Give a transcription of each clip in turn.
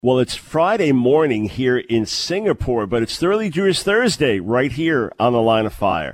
Well, it's Friday morning here in Singapore, but it's Thoroughly Jewish Thursday right here on The Line of Fire.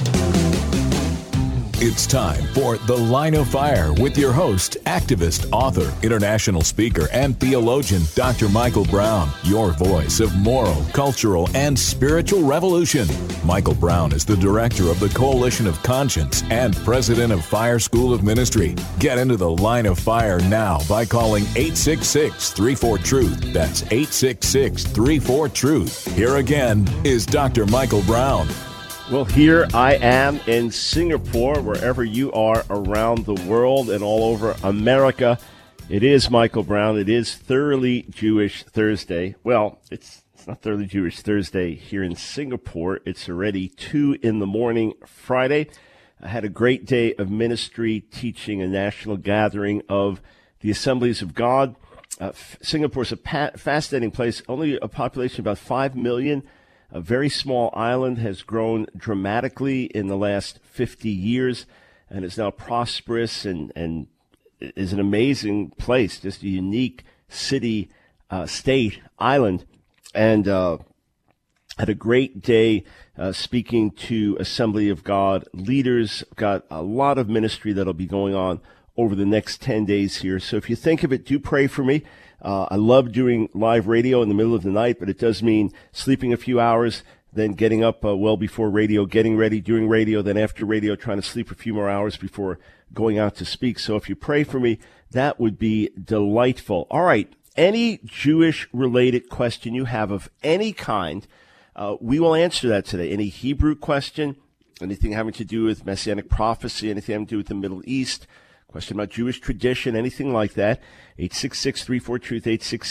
It's time for The Line of Fire with your host, activist, author, international speaker, and theologian, Dr. Michael Brown, your voice of moral, cultural, and spiritual revolution. Michael Brown is the director of the Coalition of Conscience and president of Fire School of Ministry. Get into The Line of Fire now by calling 866-34-TRUTH. That's 866-34-TRUTH. Here again is Dr. Michael Brown. Well, here I am in Singapore, wherever you are around the world and all over America. It is Michael Brown. It is Thoroughly Jewish Thursday. Well, it's not Thoroughly Jewish Thursday here in Singapore. It's already 2 a.m. Friday. I had a great day of ministry teaching a national gathering of the Assemblies of God. Singapore's a fascinating place, only a population of about 5 million. A very small island, has grown dramatically in the last 50 years and is now prosperous and is an amazing place, just a unique city, state, island. And had a great day speaking to Assembly of God leaders. Got a lot of ministry that'll be going on over the next 10 days here. So if you think of it, do pray for me. I love doing live radio in the middle of the night, but it does mean sleeping a few hours, then getting up well before radio, getting ready, doing radio, then after radio, trying to sleep a few more hours before going out to speak. So if you pray for me, that would be delightful. All right. Any Jewish-related question you have of any kind, we will answer that today. Any Hebrew question, anything having to do with Messianic prophecy, anything having to do with the Middle East, question about Jewish tradition, anything like that, 866-34-TRUTH,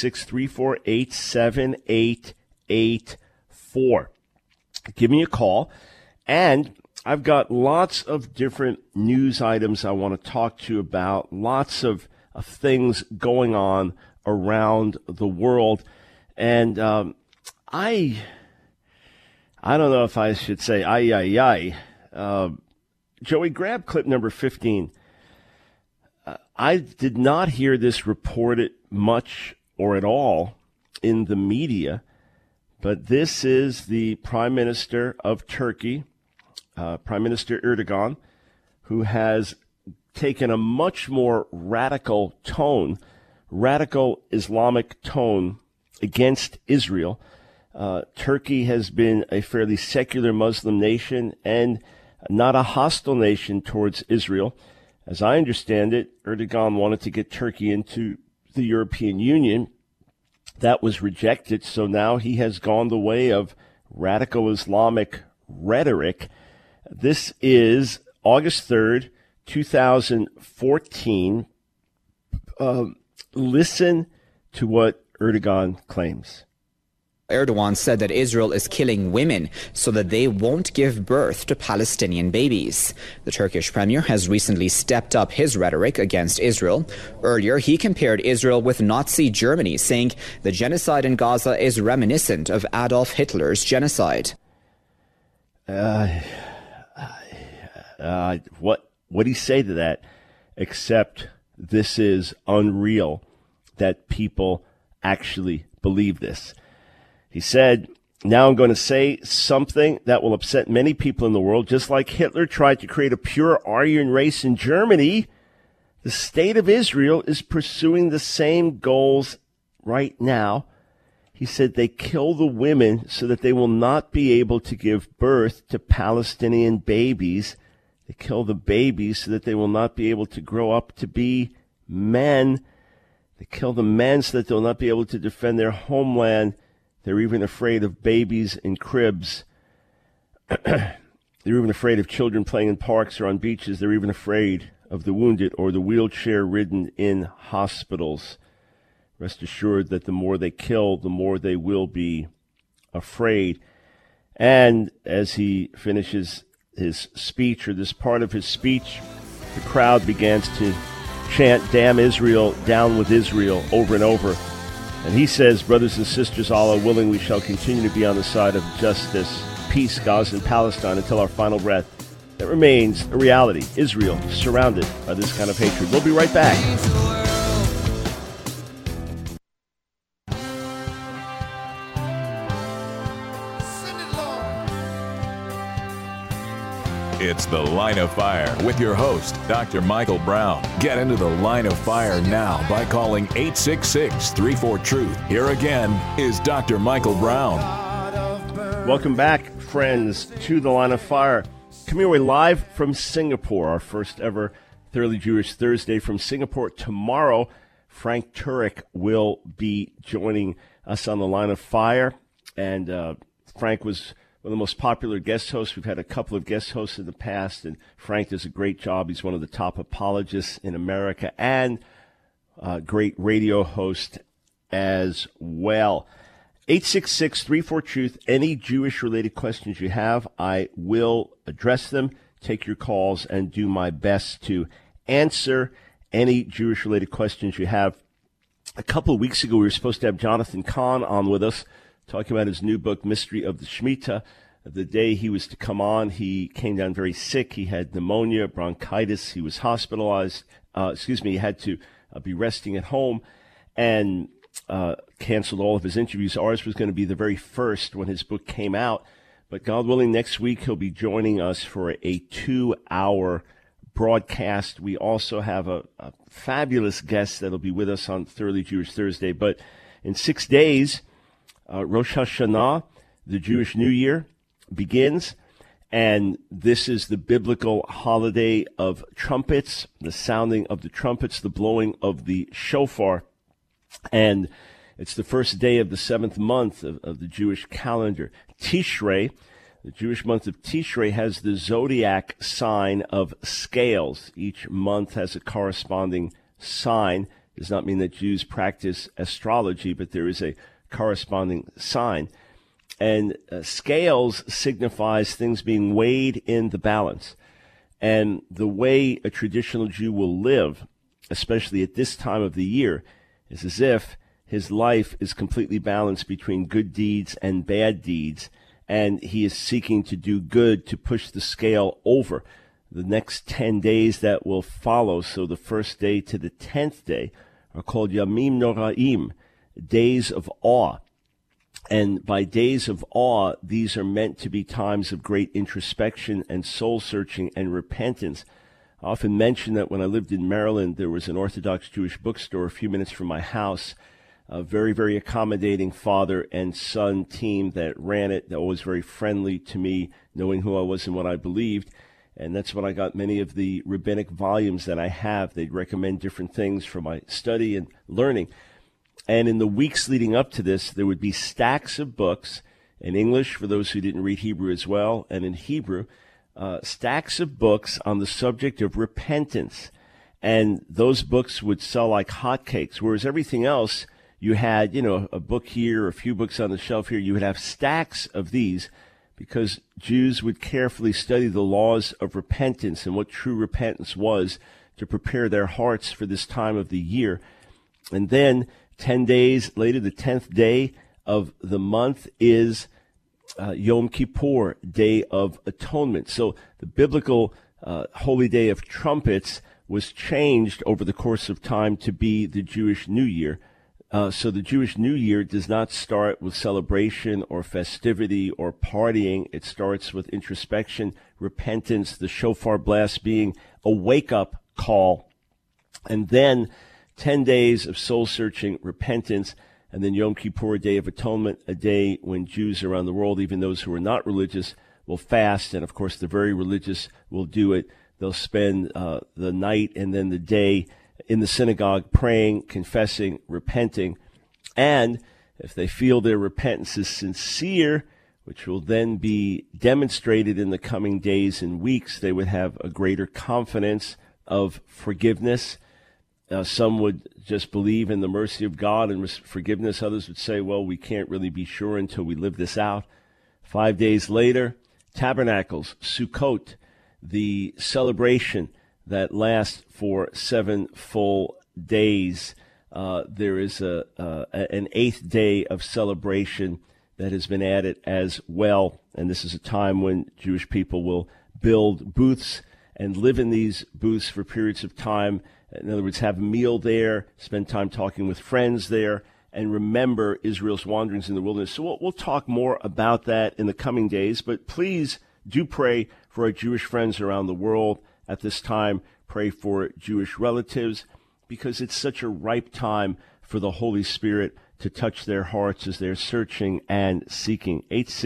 866-348-7884. Give me a call. And I've got lots of different news items I want to talk to you about, lots of things going on around the world. And I don't know if I should say, Joey, grab clip number 15. I did not hear this reported much or at all in the media, but this is the Prime Minister of Turkey, Prime Minister Erdogan, who has taken a much more radical tone, radical Islamic tone against Israel. Turkey has been a fairly secular Muslim nation and not a hostile nation towards Israel. As I understand it, Erdogan wanted to get Turkey into the European Union. That was rejected, so now he has gone the way of radical Islamic rhetoric. This is August 3rd, 2014. Listen to what Erdogan claims. Erdogan said that Israel is killing women so that they won't give birth to Palestinian babies. The Turkish premier has recently stepped up his rhetoric against Israel. Earlier, he compared Israel with Nazi Germany, saying the genocide in Gaza is reminiscent of Adolf Hitler's genocide. What do you say to that? Except this is unreal that people actually believe this. He said, now I'm going to say something that will upset many people in the world. Just like Hitler tried to create a pure Aryan race in Germany, the state of Israel is pursuing the same goals right now. He said they kill the women so that they will not be able to give birth to Palestinian babies. They kill the babies so that they will not be able to grow up to be men. They kill the men so that they'll not be able to defend their homeland. They're even afraid of babies in cribs. They're even afraid of children playing in parks or on beaches. They're even afraid of the wounded or the wheelchair-ridden in hospitals. Rest assured that the more they kill, the more they will be afraid. And as he finishes his speech, or this part of his speech, the crowd begins to chant, "Damn Israel, down with Israel," over and over. And he says, brothers and sisters, Allah willing, we shall continue to be on the side of justice, peace, Gaza, and Palestine until our final breath. That remains a reality. Israel surrounded by this kind of hatred. We'll be right back. It's The Line of Fire with your host, Dr. Michael Brown. Get into the Line of Fire now by calling 866-34-TRUTH. Here again is Dr. Michael Brown. Welcome back, friends, to The Line of Fire. Coming your way live from Singapore, our first ever Thoroughly Jewish Thursday from Singapore. Tomorrow, Frank Turek will be joining us on The Line of Fire. And Frank was one of the most popular guest hosts. We've had a couple of guest hosts in the past, and Frank does a great job. He's one of the top apologists in America and a great radio host as well. 866-34-TRUTH. Any Jewish-related questions you have, I will address them, take your calls, and do my best to answer any Jewish-related questions you have. A couple of weeks ago, we were supposed to have Jonathan Cahn on with us, talking about his new book, Mystery of the Shemitah. The day he was to come on, he came down very sick. He had pneumonia, bronchitis. He was hospitalized. He had to be resting at home and canceled all of his interviews. Ours was going to be the very first when his book came out. But God willing, next week he'll be joining us for a 2-hour broadcast. We also have a fabulous guest that'll be with us on Thoroughly Jewish Thursday. But in 6 days, Rosh Hashanah, the Jewish New Year, begins, and this is the biblical holiday of trumpets, the sounding of the trumpets, the blowing of the shofar, and it's the first day of the 7th month of the Jewish calendar. Tishrei, the Jewish month of Tishrei, has the zodiac sign of scales. Each month has a corresponding sign. It does not mean that Jews practice astrology, but there is a corresponding sign. And scales signifies things being weighed in the balance. And the way a traditional Jew will live, especially at this time of the year, is as if his life is completely balanced between good deeds and bad deeds, and he is seeking to do good to push the scale over. The next 10 days that will follow, so the first day to the 10th day, are called Yamim Noraim, days of awe. And by days of awe, these are meant to be times of great introspection and soul-searching and repentance. I often mention that when I lived in Maryland, there was an Orthodox Jewish bookstore a few minutes from my house, a very, very accommodating father and son team that ran it, that was very friendly to me, knowing who I was and what I believed. And that's when I got many of the rabbinic volumes that I have. They'd recommend different things for my study and learning. And in the weeks leading up to this, there would be stacks of books in English for those who didn't read Hebrew as well, and in Hebrew, stacks of books on the subject of repentance. And those books would sell like hotcakes, whereas everything else, you had, a book here, a few books on the shelf here. You would have stacks of these because Jews would carefully study the laws of repentance and what true repentance was to prepare their hearts for this time of the year. And then 10 days later, the 10th day of the month is Yom Kippur, Day of Atonement. So the biblical Holy Day of Trumpets was changed over the course of time to be the Jewish New Year. So the Jewish New Year does not start with celebration or festivity or partying. It starts with introspection, repentance, the shofar blast being a wake-up call, and then 10 days of soul-searching repentance, and then Yom Kippur, Day of Atonement, a day when Jews around the world, even those who are not religious, will fast, and of course the very religious will do it. They'll spend the night and then the day in the synagogue praying, confessing, repenting, and if they feel their repentance is sincere, which will then be demonstrated in the coming days and weeks, they would have a greater confidence of forgiveness. Some would just believe in the mercy of God and forgiveness. Others would say, well, we can't really be sure until we live this out. 5 days later, Tabernacles, Sukkot, the celebration that lasts for 7 full days. There is an 8th day of celebration that has been added as well. And this is a time when Jewish people will build booths and live in these booths for periods of time. In other words, have a meal there, spend time talking with friends there, and remember Israel's wanderings in the wilderness. So we'll talk more about that in the coming days, but please do pray for our Jewish friends around the world at this time. Pray for Jewish relatives, because it's such a ripe time for the Holy Spirit to touch their hearts as they're searching and seeking.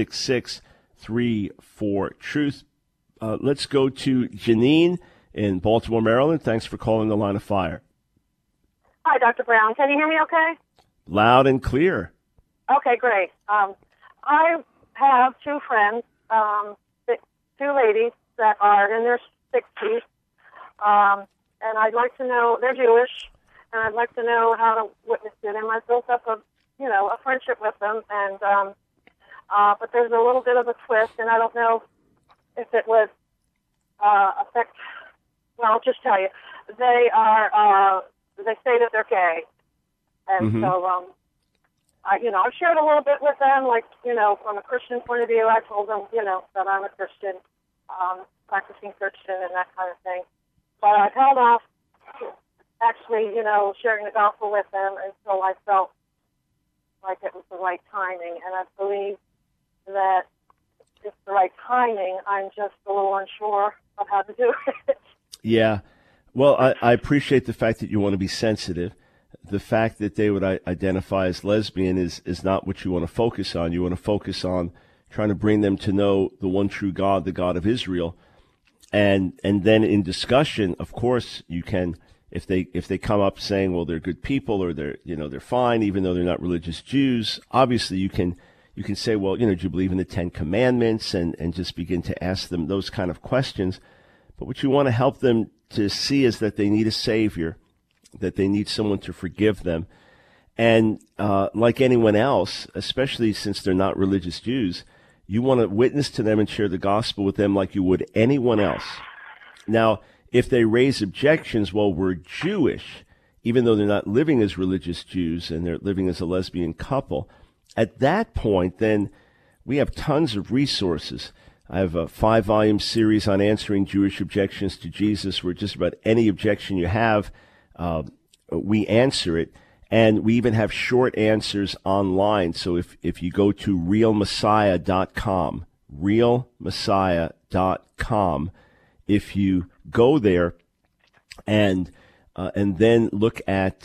866-34-TRUTH. Let's go to Janine in Baltimore, Maryland. Thanks for calling the Line of Fire. Hi, Dr. Brown. Can you hear me okay? Loud and clear. Okay, great. I have two friends, two ladies that are in their 60s, and I'd like to know, they're Jewish, and I'd like to know how to witness to them. I've built up a friendship with them, and but there's a little bit of a twist, and I don't know if it would affect. Well, I'll just tell you, they say that they're gay, and so I've shared a little bit with them, like from a Christian point of view. I told them that I'm a Christian, practicing Christian, and that kind of thing. But I've held off actually, sharing the gospel with them until I felt like it was the right timing. And I believe that it's the right timing. I'm just a little unsure of how to do it. Yeah. Well, I appreciate the fact that you want to be sensitive. The fact that they would identify as lesbian is not what you want to focus on. You want to focus on trying to bring them to know the one true God, the God of Israel. And then in discussion, of course, you can, if they come up saying, well, they're good people, or they're fine, even though they're not religious Jews, obviously you can say, well, do you believe in the 10 Commandments, and just begin to ask them those kind of questions. But what you want to help them to see is that they need a Savior, that they need someone to forgive them. And like anyone else, especially since they're not religious Jews, you want to witness to them and share the gospel with them like you would anyone else. Now, if they raise objections, well, we're Jewish, even though they're not living as religious Jews and they're living as a lesbian couple, at that point, then we have tons of resources. I have a 5-volume series on answering Jewish objections to Jesus, where just about any objection you have, we answer it. And we even have short answers online. So if you go to realmessiah.com, realmessiah.com, if you go there and then look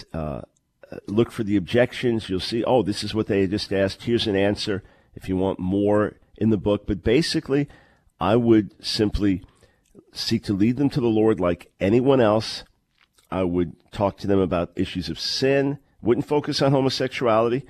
for the objections, you'll see, oh, this is what they just asked. Here's an answer if you want more in the book. But basically, I would simply seek to lead them to the Lord like anyone else. I would talk to them about issues of sin. Wouldn't focus on homosexuality.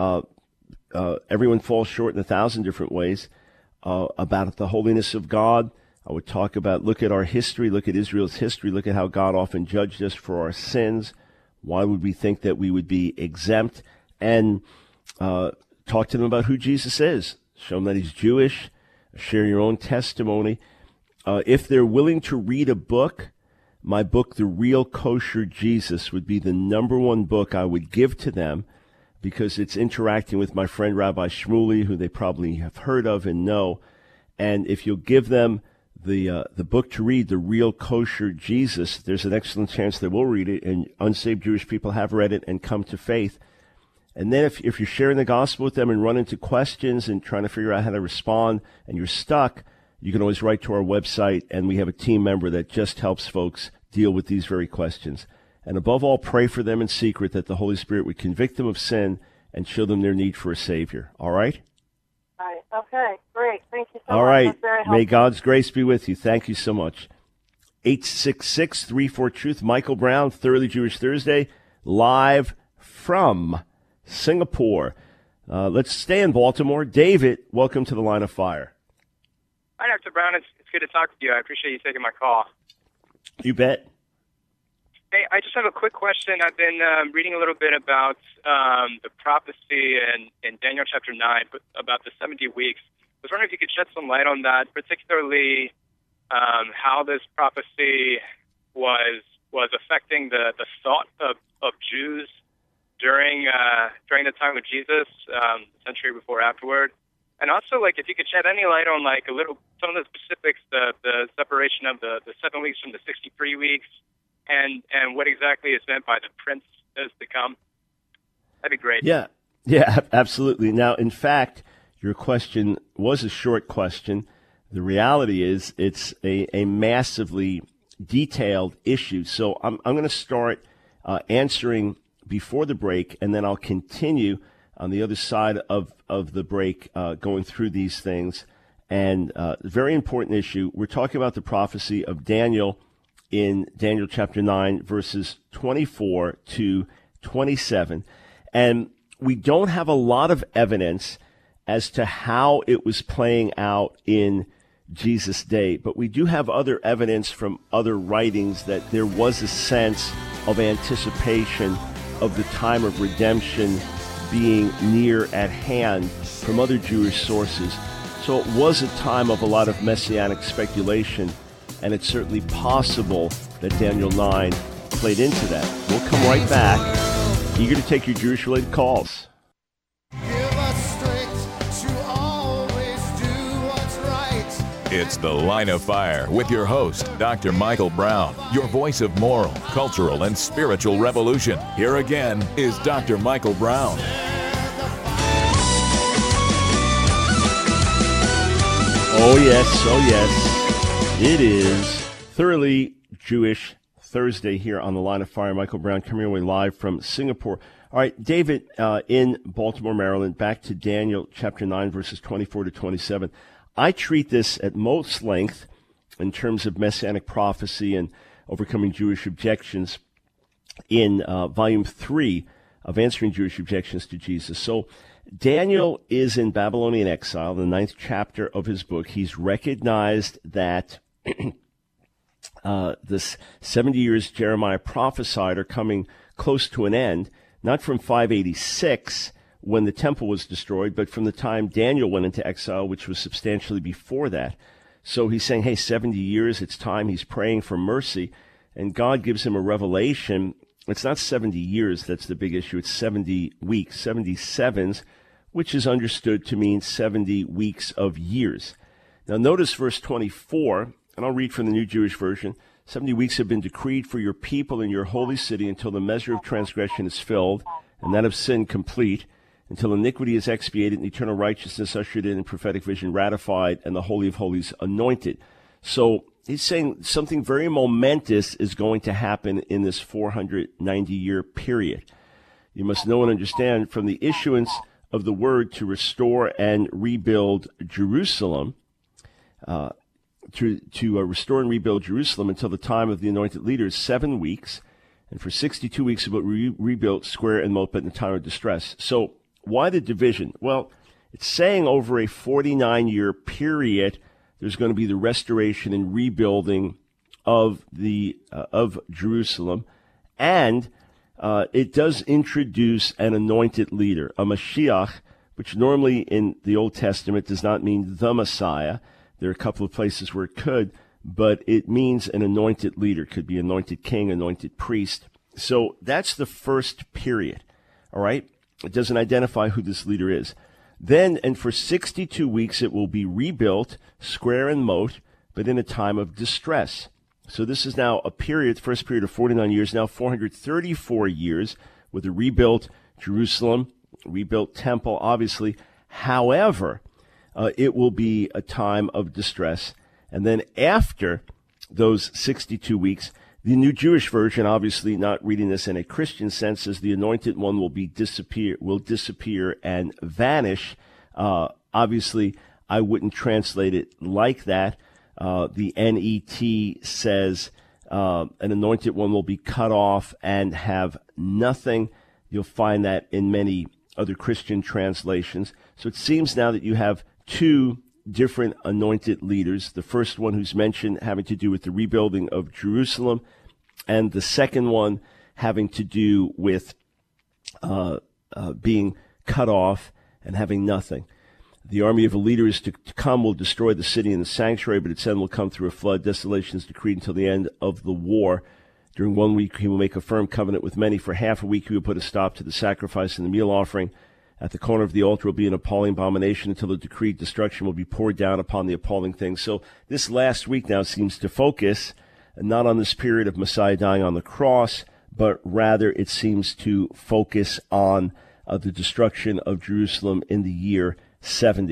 Everyone falls short in 1,000 different ways. About the holiness of God. I would talk about, look at our history, look at Israel's history, look at how God often judged us for our sins. Why would we think that we would be exempt? And talk to them about who Jesus is. Show them that he's Jewish. Share your own testimony. If they're willing to read a book, my book, The Real Kosher Jesus, would be the number one book I would give to them, because it's interacting with my friend Rabbi Shmuley, who they probably have heard of and know. And if you'll give them the book to read, The Real Kosher Jesus, there's an excellent chance they will read it, and unsaved Jewish people have read it and come to faith. And then if you're sharing the gospel with them and run into questions and trying to figure out how to respond and you're stuck, you can always write to our website, and we have a team member that just helps folks deal with these very questions. And above all, pray for them in secret that the Holy Spirit would convict them of sin and show them their need for a Savior. All right? All right. Okay, great. Thank you so much. All right. That's very helpful. May God's grace be with you. Thank you so much. 866-34-TRUTH. Michael Brown, Thoroughly Jewish Thursday, live from Singapore. Let's stay in Baltimore. David, welcome to the Line of Fire. Hi, Dr. Brown. It's good to talk to you. I appreciate you taking my call. You bet. Hey, I just have a quick question. I've been reading a little bit about the prophecy in Daniel chapter 9 about the 70 weeks. I was wondering if you could shed some light on that, particularly how this prophecy was affecting the thought of Jews during the time of Jesus, century before, afterward. And also, if you could shed any light on, some of the specifics, the separation of the 7 weeks from the 63 weeks, and what exactly is meant by the prince is to come. That'd be great. Yeah, absolutely. Now, in fact, your question was a short question. The reality is it's a massively detailed issue. So I'm going to start answering before the break, and then I'll continue on the other side of the break going through these things. And very important issue. We're talking about the prophecy of Daniel in Daniel chapter 9, verses 24 to 27. And we don't have a lot of evidence as to how it was playing out in Jesus' day, but we do have other evidence from other writings that there was a sense of anticipation of the time of redemption being near at hand from other Jewish sources. So it was a time of a lot of messianic speculation, and it's certainly possible that Daniel 9 played into that. We'll come right back, eager to take your Jewish-related calls. It's The Line of Fire with your host, Dr. Michael Brown, your voice of moral, cultural, and spiritual revolution. Here again is Dr. Michael Brown. Oh yes. It is Thoroughly Jewish Thursday here on The Line of Fire. Michael Brown coming your way live from Singapore. All right, David, in Baltimore, Maryland, back to Daniel chapter 9, verses 24 to 27. I treat this at most length in terms of messianic prophecy and overcoming Jewish objections in volume 3 of Answering Jewish Objections to Jesus. So Daniel is in Babylonian exile, the 9th chapter of his book. He's recognized that this 70 years Jeremiah prophesied are coming close to an end, not from 586, when the temple was destroyed, but from the time Daniel went into exile, which was substantially before that. So he's saying, hey, 70 years, it's time. He's praying for mercy, and God gives him a revelation. It's not 70 years that's the big issue. It's 70 weeks, 77s, which is understood to mean 70 weeks of years. Now notice verse 24, and I'll read from the New Jewish Version. 70 weeks have been decreed for your people in your holy city until the measure of transgression is filled, and that of sin complete, until iniquity is expiated and eternal righteousness ushered in and prophetic vision ratified and the Holy of Holies anointed. So he's saying something very momentous is going to happen in this 490-year period. You must know and understand from the issuance of the word to restore and rebuild Jerusalem, to restore and rebuild Jerusalem until the time of the anointed leaders, 7 weeks, and for 62 weeks it will be rebuilt square and moat, but in a time of distress. So why the division? Well, it's saying over a 49-year period, there's going to be the restoration and rebuilding of of Jerusalem, and it does introduce an anointed leader, a Mashiach, which normally in the Old Testament does not mean the Messiah. There are a couple of places where it could, but it means an anointed leader. Could be anointed king, anointed priest. So that's the first period, all right? It doesn't identify who this leader is. Then, and for 62 weeks, it will be rebuilt, square and moat, but in a time of distress. So this is now a period, the first period of 49 years, now 434 years, with a rebuilt Jerusalem, rebuilt temple, obviously. However, it will be a time of distress. And then after those 62 weeks, the New Jewish Version, obviously not reading this in a Christian sense, says the anointed one will disappear and vanish. Obviously, I wouldn't translate it like that. The NET says an anointed one will be cut off and have nothing. You'll find that in many other Christian translations. So it seems now that you have two different anointed leaders. The first one who's mentioned having to do with the rebuilding of Jerusalem, and the second one having to do with being cut off and having nothing. The army of the leaders to come will destroy the city and the sanctuary, but its end will come through a flood. Desolation is decreed until the end of the war. During 1 week he will make a firm covenant with many. For half a week he will put a stop to the sacrifice and the meal offering. At the corner of the altar will be an appalling abomination until the decreed destruction will be poured down upon the appalling things. So this last week now seems to focus not on this period of Messiah dying on the cross, but rather it seems to focus on the destruction of Jerusalem in the year 70.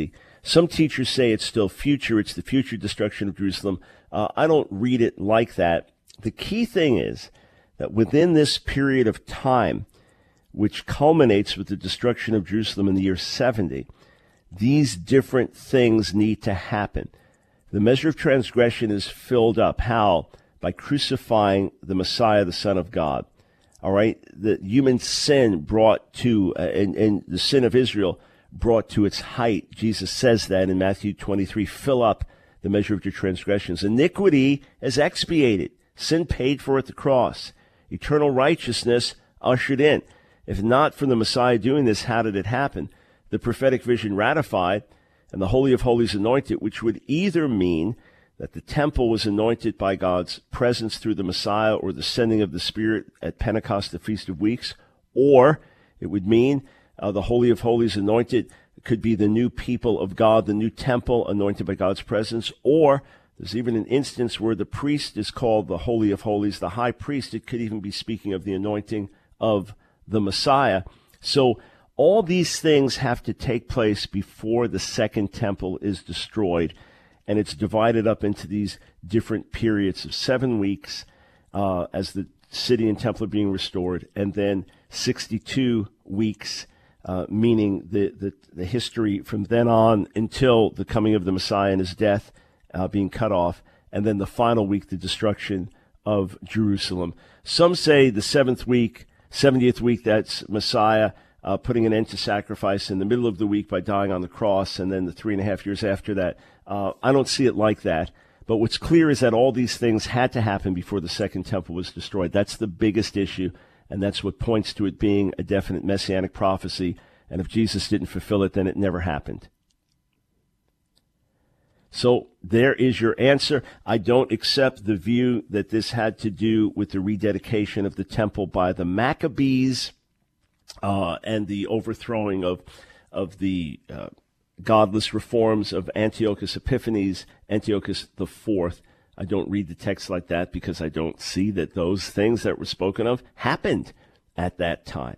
Some teachers say it's still future. It's the future destruction of Jerusalem. I don't read it like that. The key thing is that within this period of time, which culminates with the destruction of Jerusalem in the year 70, these different things need to happen. The measure of transgression is filled up. How? By crucifying the Messiah, the Son of God. All right? The human sin brought to, and the sin of Israel brought to its height. Jesus says that in Matthew 23, fill up the measure of your transgressions. Iniquity is expiated. Sin paid for at the cross. Eternal righteousness ushered in. If not for the Messiah doing this, how did it happen? The prophetic vision ratified and the Holy of Holies anointed, which would either mean that the temple was anointed by God's presence through the Messiah or the sending of the Spirit at Pentecost, the Feast of Weeks, or it would mean the Holy of Holies anointed could be the new people of God, the new temple anointed by God's presence, or there's even an instance where the priest is called the Holy of Holies, the high priest. It could even be speaking of the anointing of the Messiah. So all these things have to take place before the second temple is destroyed, and it's divided up into these different periods of 7 weeks as the city and temple are being restored, and then 62 weeks, meaning the history from then on until the coming of the Messiah and his death being cut off, and then the final week, the destruction of Jerusalem. Some say the 70th week, that's Messiah putting an end to sacrifice in the middle of the week by dying on the cross, and then the 3.5 years after that. I don't see it like that. But what's clear is that all these things had to happen before the second temple was destroyed. That's the biggest issue, and that's what points to it being a definite messianic prophecy. And if Jesus didn't fulfill it, then it never happened. So there is your answer. I don't accept the view that this had to do with the rededication of the temple by the Maccabees and the overthrowing of the godless reforms of Antiochus Epiphanes, Antiochus IV. I don't read the text like that because I don't see that those things that were spoken of happened at that time.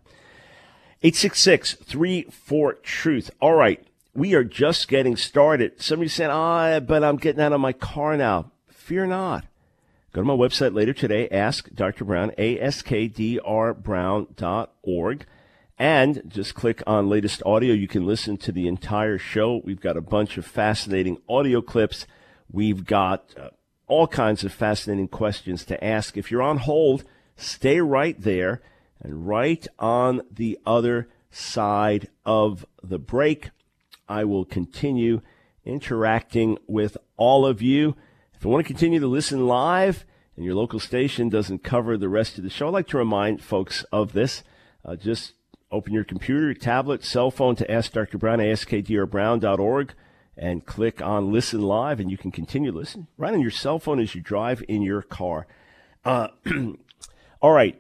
866-34-TRUTH. All right. We are just getting started. Somebody said, but I'm getting out of my car now. Fear not. Go to my website later today, Ask Dr. Brown, askdrbrown.org, and just click on latest audio. You can listen to the entire show. We've got a bunch of fascinating audio clips. We've got all kinds of fascinating questions to ask. If you're on hold, stay right there, and right on the other side of the break, I will continue interacting with all of you. If you want to continue to listen live and your local station doesn't cover the rest of the show, I'd like to remind folks of this. Just open your computer, tablet, cell phone to Ask Dr. Brown, askdrbrown.org, and click on Listen Live, and you can continue to listen right on your cell phone as you drive in your car. All right.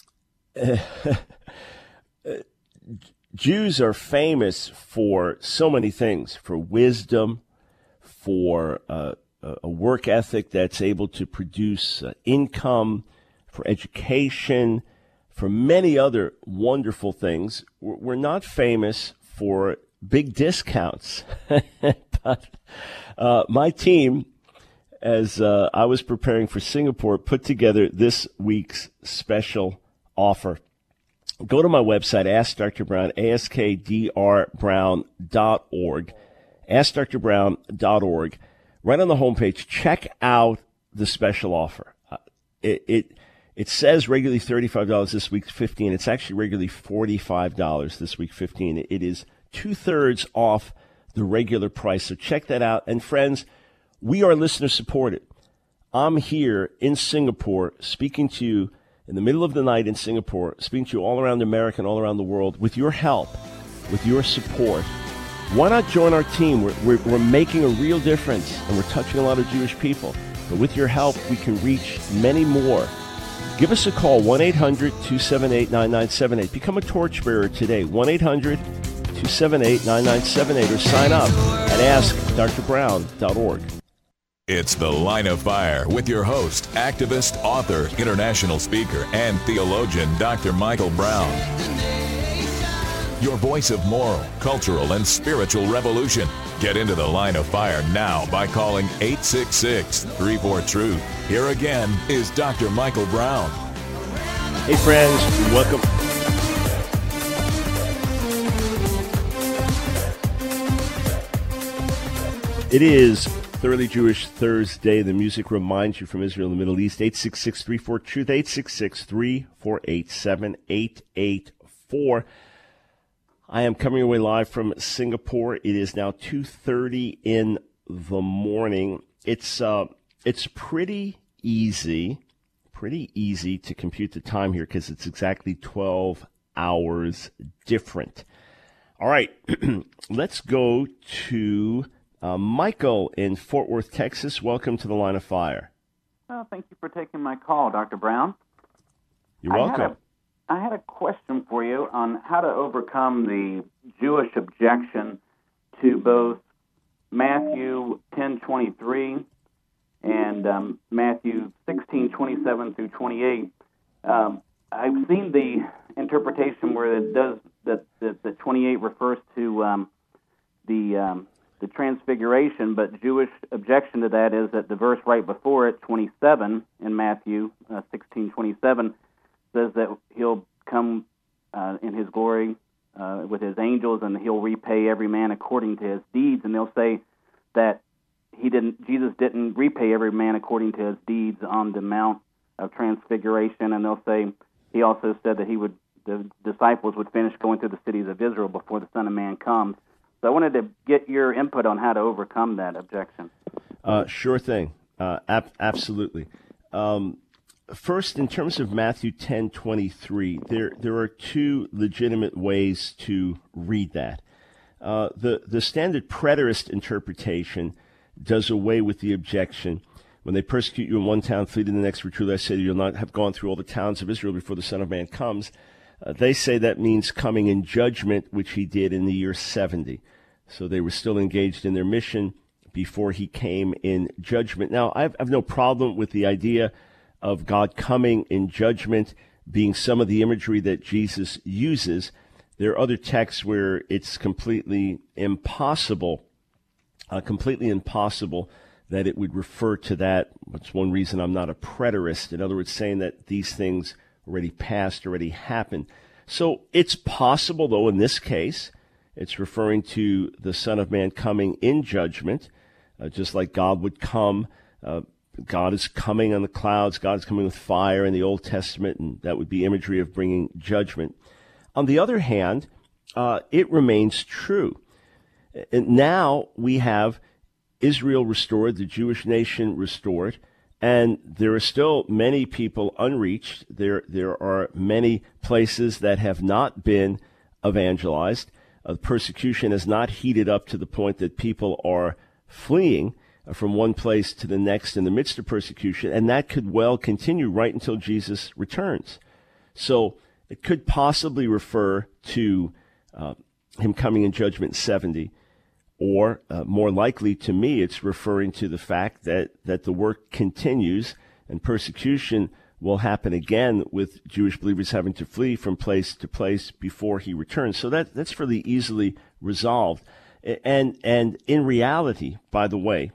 Jews are famous for so many things, for wisdom, for a work ethic that's able to produce income, for education, for many other wonderful things. We're not famous for big discounts. But my team, as I was preparing for Singapore, put together this week's special offer. Go to my website, Ask Dr. Brown, askdrbrown.org, askdrbrown.org. Right on the homepage, check out the special offer. It says regularly $35 this week, $15. It's actually regularly $45 this week, $15. It is 2/3 off the regular price. So check that out. And friends, we are listener supported. I'm here in Singapore speaking to you in the middle of the night in Singapore, speaking to you all around America and all around the world with your help, with your support. Why not join our team? We're making a real difference, and we're touching a lot of Jewish people. But with your help, we can reach many more. Give us a call, 1-800-278-9978. Become a torchbearer today, 1-800-278-9978, or sign up at AskDrBrown.org. It's The Line of Fire with your host, activist, author, international speaker, and theologian, Dr. Michael Brown. your voice of moral, cultural, and spiritual revolution. Get into the line of fire now by calling 866-34-TRUTH. Here again is Dr. Michael Brown. Hey friends, welcome. It is Thoroughly Jewish Thursday. The music reminds you from Israel and the Middle East. 866-34-TRUTH, 866-348-7884. I am coming your way live from Singapore. It is now 2:30 in the morning. It's pretty easy to compute the time here because it's exactly 12 hours different. All right, let's go to Michael in Fort Worth, Texas. Welcome to the Line of Fire. Oh, thank you for taking my call, Dr. Brown. You're welcome. I had a question for you on how to overcome the Jewish objection to both Matthew 10:23 and Matthew 16:27 through 28. I've seen the interpretation where it does that 28 refers to the Transfiguration, but Jewish objection to that is that the verse right before it, 27 in Matthew 16:27. says that he'll come in his glory with his angels, and he'll repay every man according to his deeds. And they'll say that Jesus didn't repay every man according to his deeds on the Mount of Transfiguration. And they'll say he also said that the disciples would finish going through the cities of Israel before the Son of Man comes. So I wanted to get your input on how to overcome that objection. Sure thing. Absolutely. First, in terms of Matthew 10:23, there are two legitimate ways to read that. The standard preterist interpretation does away with the objection. When they persecute you in one town, flee to the next, for truly I say to you, you'll not have gone through all the towns of Israel before the Son of Man comes. They say that means coming in judgment, which he did in the year 70. So they were still engaged in their mission before he came in judgment. Now, I've no problem with the idea of God coming in judgment being some of the imagery that Jesus uses. There are other texts where it's completely impossible that it would refer to that. That's one reason I'm not a preterist. In other words, saying that these things already passed, already happened. So it's possible, though, in this case, it's referring to the Son of Man coming in judgment, just like God would come. God is coming on the clouds. God is coming with fire in the Old Testament, and that would be imagery of bringing judgment. On the other hand, it remains true. And now we have Israel restored, the Jewish nation restored, and there are still many people unreached. There are many places that have not been evangelized. Persecution has not heated up to the point that people are fleeing from one place to the next in the midst of persecution, and that could well continue right until Jesus returns. So it could possibly refer to him coming in judgment 70, or more likely to me, it's referring to the fact that the work continues and persecution will happen again with Jewish believers having to flee from place to place before he returns. So that's fairly easily resolved. And in reality, by the way,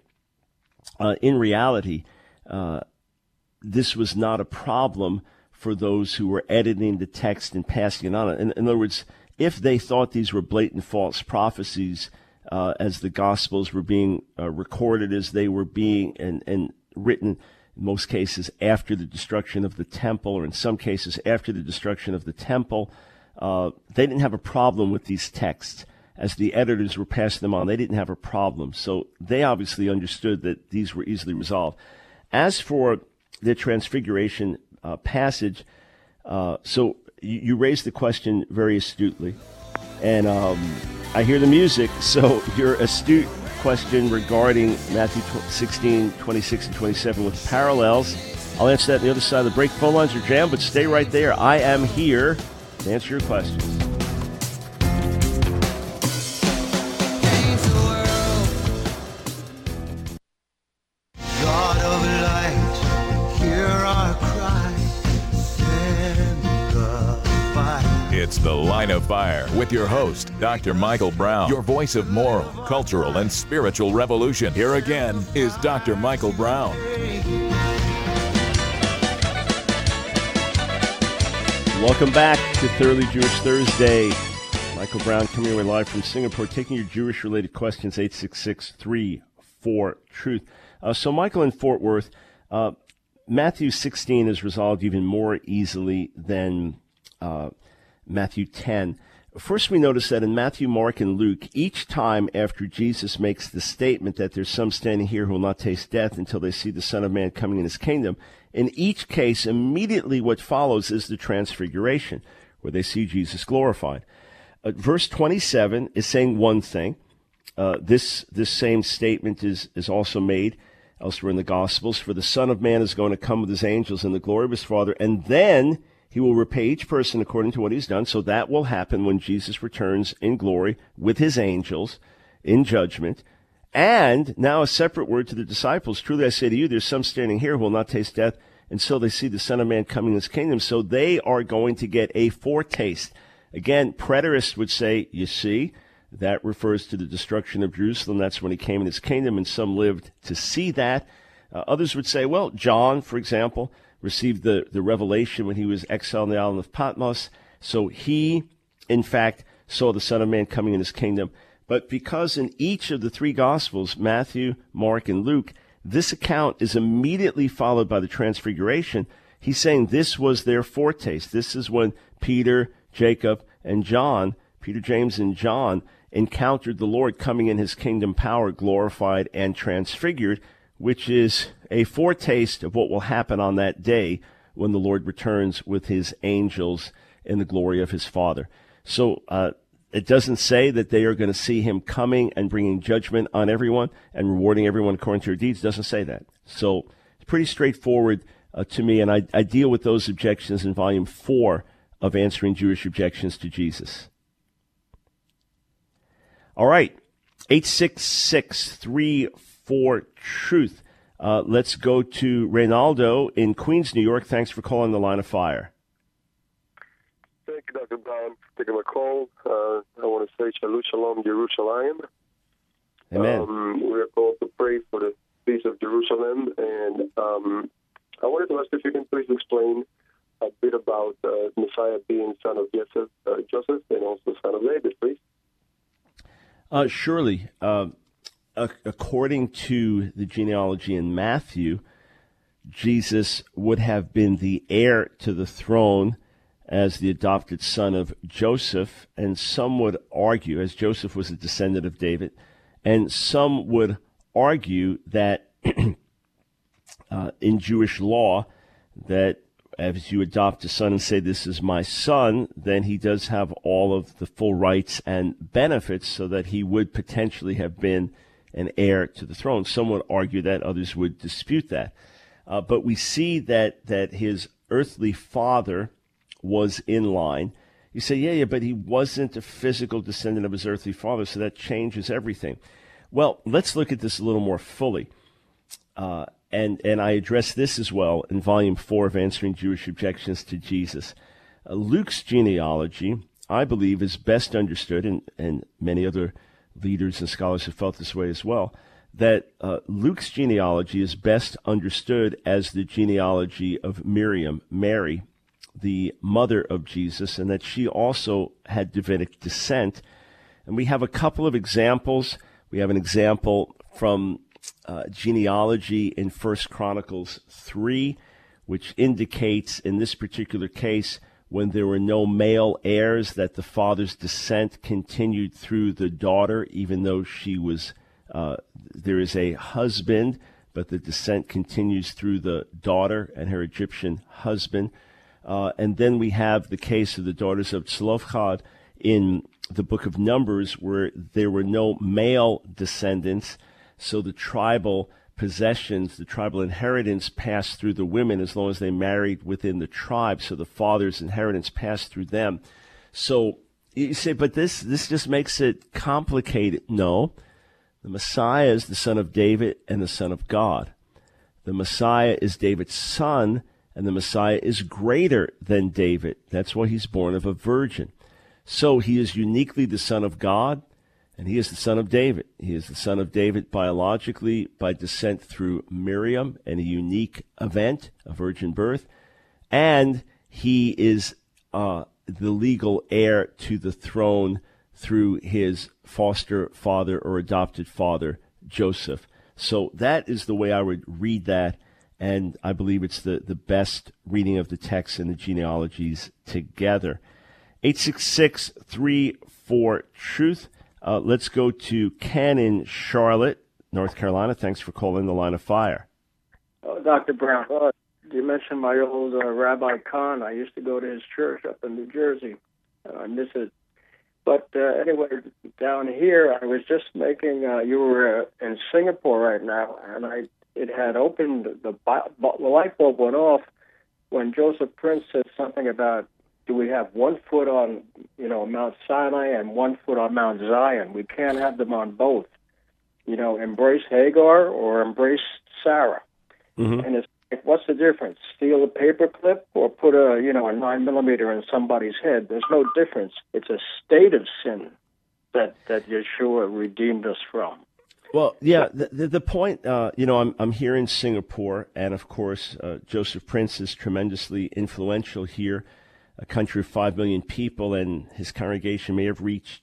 this was not a problem for those who were editing the text and passing it on. In other words, if they thought these were blatant false prophecies, as the Gospels were being recorded, as they were being and written, in most cases after the destruction of the temple, or in some cases after the destruction of the temple, they didn't have a problem with these texts. As the editors were passing them on, they didn't have a problem. So they obviously understood that these were easily resolved. As for the Transfiguration passage, so you raised the question very astutely, and I hear the music, so your astute question regarding Matthew 16, 26, and 27 with parallels. I'll answer that on the other side of the break. Phone lines are jammed, but stay right there. I am here to answer your questions. It's The Line of Fire with your host, Dr. Michael Brown, your voice of moral, cultural, and spiritual revolution. Here again is Dr. Michael Brown. Welcome back to Thoroughly Jewish Thursday. Michael Brown coming here live from Singapore, taking your Jewish-related questions, 866-34-TRUTH. So, Michael, in Fort Worth, Matthew 16 is resolved even more easily than Matthew 10. First, we notice that in Matthew, Mark, and Luke, each time after Jesus makes the statement that there's some standing here who will not taste death until they see the Son of Man coming in his kingdom, in each case, immediately what follows is the transfiguration, where they see Jesus glorified. Verse 27 is saying one thing. This same statement is also made elsewhere in the Gospels. For the Son of Man is going to come with his angels in the glory of his Father, and then he will repay each person according to what he's done. So that will happen when Jesus returns in glory with his angels in judgment. And now a separate word to the disciples. Truly I say to you, there's some standing here who will not taste death until they see the Son of Man coming in his kingdom. So they are going to get a foretaste. Again, preterists would say, you see, that refers to the destruction of Jerusalem. That's when he came in his kingdom, and some lived to see that. Others would say, well, John, for example, received the revelation when he was exiled on the island of Patmos. So he, in fact, saw the Son of Man coming in his kingdom. But because in each of the three Gospels, Matthew, Mark, and Luke, this account is immediately followed by the transfiguration, he's saying this was their foretaste. This is when Peter, Jacob, and John, Peter, James, and John, encountered the Lord coming in his kingdom power, glorified and transfigured, which is a foretaste of what will happen on that day when the Lord returns with his angels in the glory of his Father. So it doesn't say that they are going to see him coming and bringing judgment on everyone and rewarding everyone according to their deeds. It doesn't say that. So it's pretty straightforward to me, and I deal with those objections in Volume 4 of Answering Jewish Objections to Jesus. All right, 866-34-TRUTH. Let's go to Reynaldo in Queens, New York. Thanks for calling The Line of Fire. Thank you, Dr. Brown, for taking my call. I want to say Shalom, Shalom, Jerusalem. Amen. We are called to pray for the peace of Jerusalem, and I wanted to ask if you can please explain a bit about Messiah being son of Joseph, and also son of David, please. Surely. According to the genealogy in Matthew, Jesus would have been the heir to the throne as the adopted son of Joseph, and some would argue, as Joseph was a descendant of David, and some would argue that in Jewish law, that as you adopt a son and say, this is my son, then he does have all of the full rights and benefits, so that he would potentially have been an heir to the throne. Some would argue that, others would dispute that. But we see that his earthly father was in line. You say, yeah, but he wasn't a physical descendant of his earthly father, so that changes everything. Well, let's look at this a little more fully. And I address this as well in Volume 4 of Answering Jewish Objections to Jesus. Luke's genealogy, I believe, is best understood, and many other leaders and scholars have felt this way as well, that Luke's genealogy is best understood as the genealogy of Miriam, Mary, the mother of Jesus, and that she also had Davidic descent. And we have a couple of examples. We have an example from genealogy in 1 Chronicles 3, which indicates in this particular case, when there were no male heirs, that the father's descent continued through the daughter, even though she was, there is a husband, but the descent continues through the daughter and her Egyptian husband. And then we have the case of the daughters of Zelophehad in the book of Numbers, where there were no male descendants, so the tribal possessions, the tribal inheritance passed through the women as long as they married within the tribe, so the father's inheritance passed through them. So you say, but this just makes it complicated. No, the Messiah is the son of David and the son of God. The Messiah is David's son, and the Messiah is greater than David. That's why he's born of a virgin. So he is uniquely the Son of God, and he is the son of David. He is the son of David biologically by descent through Miriam and a unique event, a virgin birth. And he is the legal heir to the throne through his foster father or adopted father, Joseph. So that is the way I would read that. And I believe it's the best reading of the text and the genealogies together. 866-34-TRUTH. Let's go to Ken in Charlotte, North Carolina. Thanks for calling the Line of Fire. Dr. Brown, you mentioned my old Rabbi Kahn. I used to go to his church up in New Jersey. I miss it. But anyway, down here, I was just making, you were in Singapore right now, and it had opened, the light bulb went off when Joseph Prince said something about, do we have 1 foot on, Mount Sinai and 1 foot on Mount Zion? We can't have them on both. Embrace Hagar or embrace Sarah. Mm-hmm. And it's like, what's the difference? Steal a paperclip or put a 9mm in somebody's head? There's no difference. It's a state of sin that Yeshua redeemed us from. Well, yeah, the point, I'm here in Singapore, and of course, Joseph Prince is tremendously influential here. A country of 5 million people, and his congregation may have reached,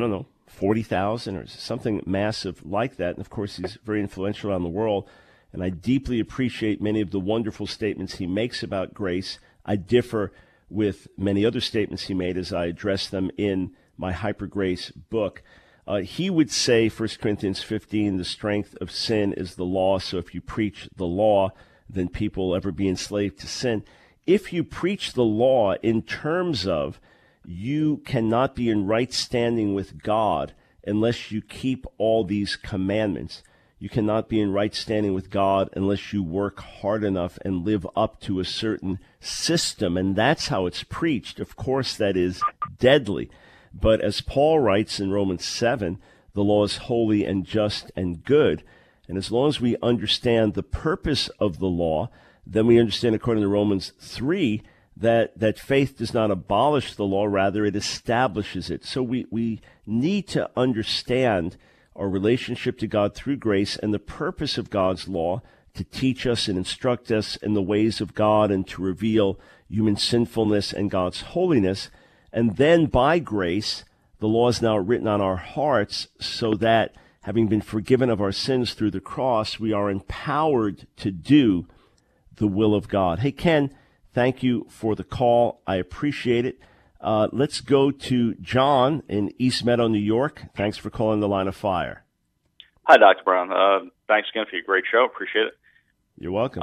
40,000 or something massive like that. And of course, he's very influential around the world. And I deeply appreciate many of the wonderful statements he makes about grace. I differ with many other statements he made as I address them in my Hyper Grace book. He would say, 1 Corinthians 15, the strength of sin is the law. So if you preach the law, then people will ever be enslaved to sin. If you preach the law in terms of you cannot be in right standing with God unless you keep all these commandments, you cannot be in right standing with God unless you work hard enough and live up to a certain system, and that's how it's preached. Of course, that is deadly. But as Paul writes in Romans 7, the law is holy and just and good. And as long as we understand the purpose of the law, then we understand, according to Romans 3, that faith does not abolish the law, rather it establishes it. So we need to understand our relationship to God through grace and the purpose of God's law to teach us and instruct us in the ways of God and to reveal human sinfulness and God's holiness. And then by grace, the law is now written on our hearts so that, having been forgiven of our sins through the cross, we are empowered to do the will of God. Hey, Ken, thank you for the call. I appreciate it. Let's go to John in East Meadow, New York. Thanks for calling the Line of Fire. Hi, Dr. Brown. Thanks again for your great show. Appreciate it. You're welcome.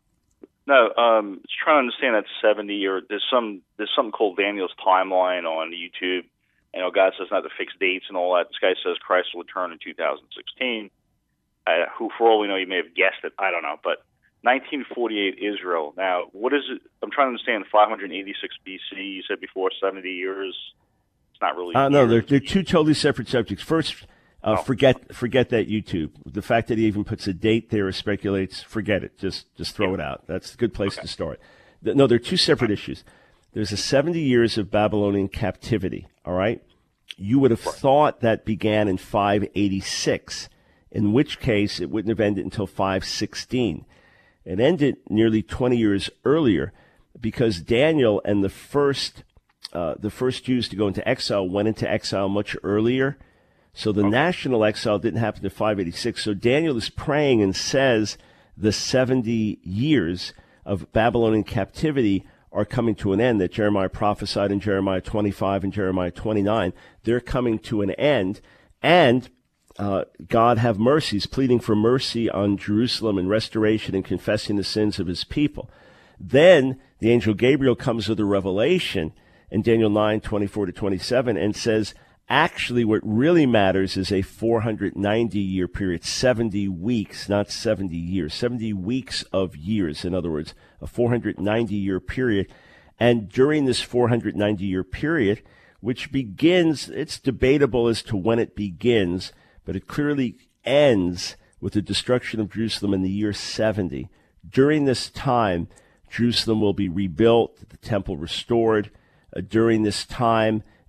Just trying to understand that 70, or there's something called Daniel's timeline on YouTube. God says not to fix dates and all that. This guy says Christ will return in 2016. Who, for all we know, you may have guessed it. I don't know, but 1948 Israel. Now, what is it? I'm trying to understand. 586 BC. You said before 70 years. It's not really. No, they're two totally separate subjects. First, forget that YouTube. The fact that he even puts a date there or speculates, forget it. Just throw it out. That's a good place to start. No, they're two separate issues. There's a 70 years of Babylonian captivity. All right, you would have thought that began in 586, in which case it wouldn't have ended until 516. It ended nearly 20 years earlier because Daniel and the first Jews to go into exile went into exile much earlier. So the national exile didn't happen to 586. So Daniel is praying and says the 70 years of Babylonian captivity are coming to an end, that Jeremiah prophesied in Jeremiah 25 and Jeremiah 29. They're coming to an end. And God have mercy. He's pleading for mercy on Jerusalem and restoration and confessing the sins of his people. Then the angel Gabriel comes with a revelation in Daniel 9:24-27 and says, actually what really matters is a 490-year period, 70 weeks, not 70 years, 70 weeks of years. In other words, a 490-year period. And during this 490-year period, which begins, it's debatable as to when it begins, but it clearly ends with the destruction of Jerusalem in the year 70. During this time, Jerusalem will be rebuilt, the temple restored. During this time,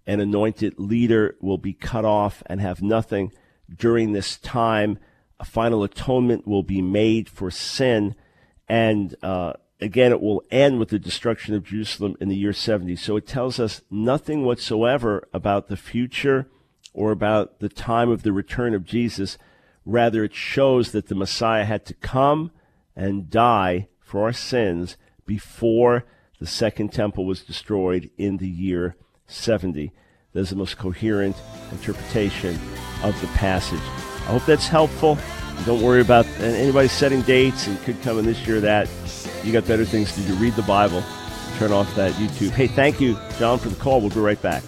an anointed leader will be cut off and have nothing during this time. A final atonement will be made for sin, and again, it will end with the destruction of Jerusalem in the year 70. So it tells us nothing whatsoever about the future or about the time of the return of Jesus. Rather, it shows that the Messiah had to come and die for our sins before the second temple was destroyed in the year 70. That's the most coherent interpretation of the passage. I hope that's helpful. Don't worry about anybody setting dates and could come in this year or that. You got better things to do. Read the Bible. Turn off that YouTube. Hey, thank you, John, for the call. We'll be right back.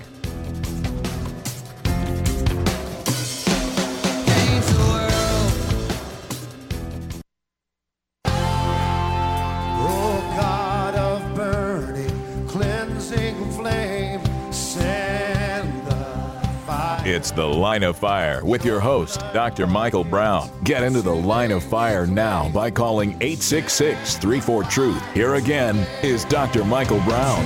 It's The Line of Fire with your host, Dr. Michael Brown. Get into The Line of Fire now by calling 866-34-TRUTH. Here again is Dr. Michael Brown.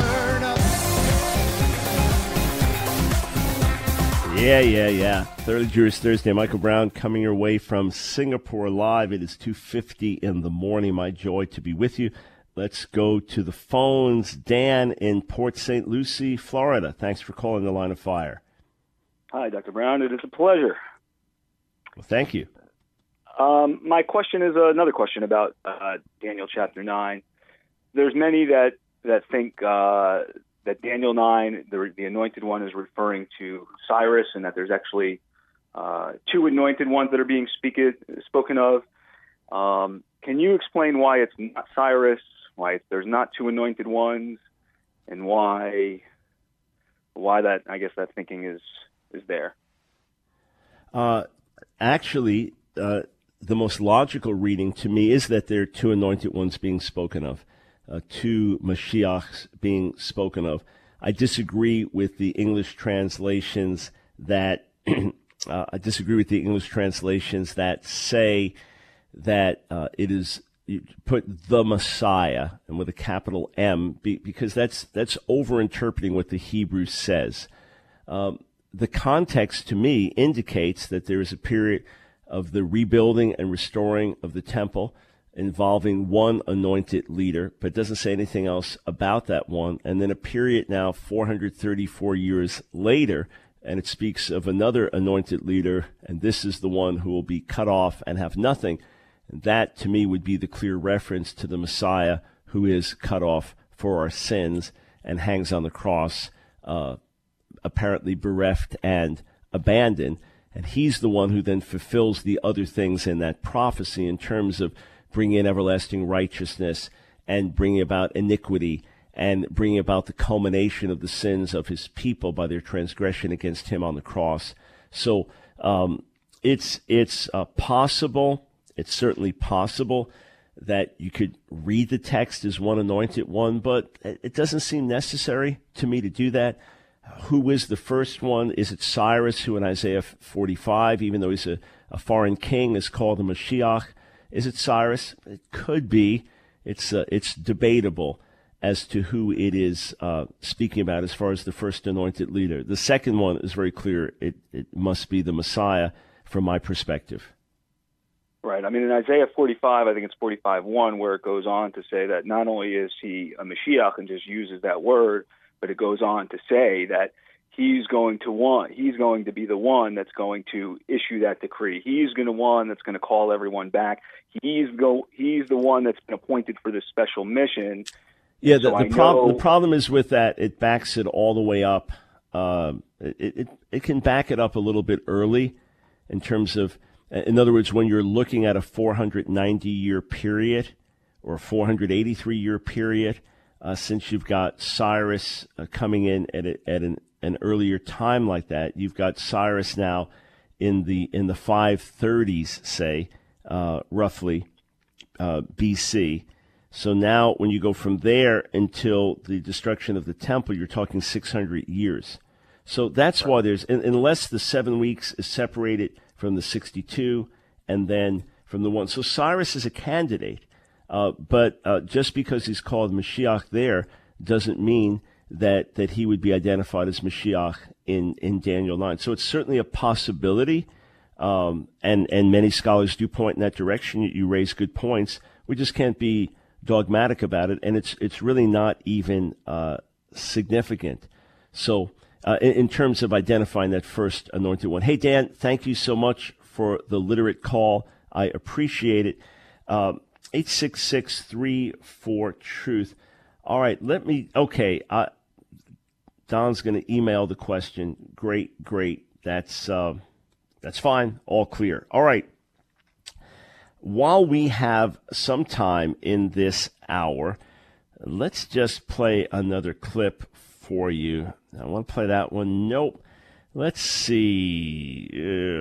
Yeah. Thoroughly Jewish Thursday. Michael Brown coming your way from Singapore live. It is 2:50 in the morning. My joy to be with you. Let's go to the phones. Dan in Port St. Lucie, Florida. Thanks for calling The Line of Fire. Hi, Dr. Brown. It is a pleasure. Well, thank you. My question is another question about Daniel chapter 9. There's many that think that Daniel 9, the anointed one, is referring to Cyrus, and that there's actually two anointed ones that are being spoken of. Can you explain why it's not Cyrus, why there's not two anointed ones, and why that, I guess, that thinking is there? Actually, the most logical reading to me is that there are two anointed ones being spoken of, two Mashiachs being spoken of. I disagree with the English translations that say that it is, you put the Messiah and with a capital M, because that's over-interpreting what the Hebrew says. The context to me indicates that there is a period of the rebuilding and restoring of the temple involving one anointed leader, but it doesn't say anything else about that one. And then a period now 434 years later, and it speaks of another anointed leader, and this is the one who will be cut off and have nothing. And that, to me, would be the clear reference to the Messiah who is cut off for our sins and hangs on the cross, apparently bereft and abandoned. And he's the one who then fulfills the other things in that prophecy in terms of bringing in everlasting righteousness and bringing about iniquity and bringing about the culmination of the sins of his people by their transgression against him on the cross. So it's possible, it's certainly possible that you could read the text as one anointed one, but it doesn't seem necessary to me to do that. Who is the first one? Is it Cyrus, who in Isaiah 45, even though he's a foreign king, is called the Mashiach? Is it Cyrus? It could be. It's debatable as to who it is speaking about as far as the first anointed leader. The second one is very clear. It must be the Messiah from my perspective. Right. I mean, in Isaiah 45, I think it's 45:1, where it goes on to say that not only is he a Mashiach and just uses that word, but it goes on to say that he's going to be the one that's going to issue that decree. He's going to one that's going to call everyone back. He's the one that's been appointed for this special mission. Yeah, the problem is with that, it backs it all the way up. It can back it up a little bit early in terms of, in other words, when you're looking at a 490-year period or a 483-year period, since you've got Cyrus coming in at an earlier time like that, you've got Cyrus now in the 530s, say, roughly BC. So now when you go from there until the destruction of the temple, you're talking 600 years. So that's why there's, unless the 7 weeks is separated from the 62 and then from the one. So Cyrus is a candidate. But just because he's called Mashiach there doesn't mean that he would be identified as Mashiach in Daniel 9. So it's certainly a possibility, and many scholars do point in that direction. You raise good points. We just can't be dogmatic about it, and it's really not even significant. So in terms of identifying that first anointed one. Hey, Dan, thank you so much for the literate call. I appreciate it. 866-34-TRUTH. All right, Don's going to email the question. Great. That's fine. All clear. All right. While we have some time in this hour, let's just play another clip for you. I want to play that one. Nope. Let's see.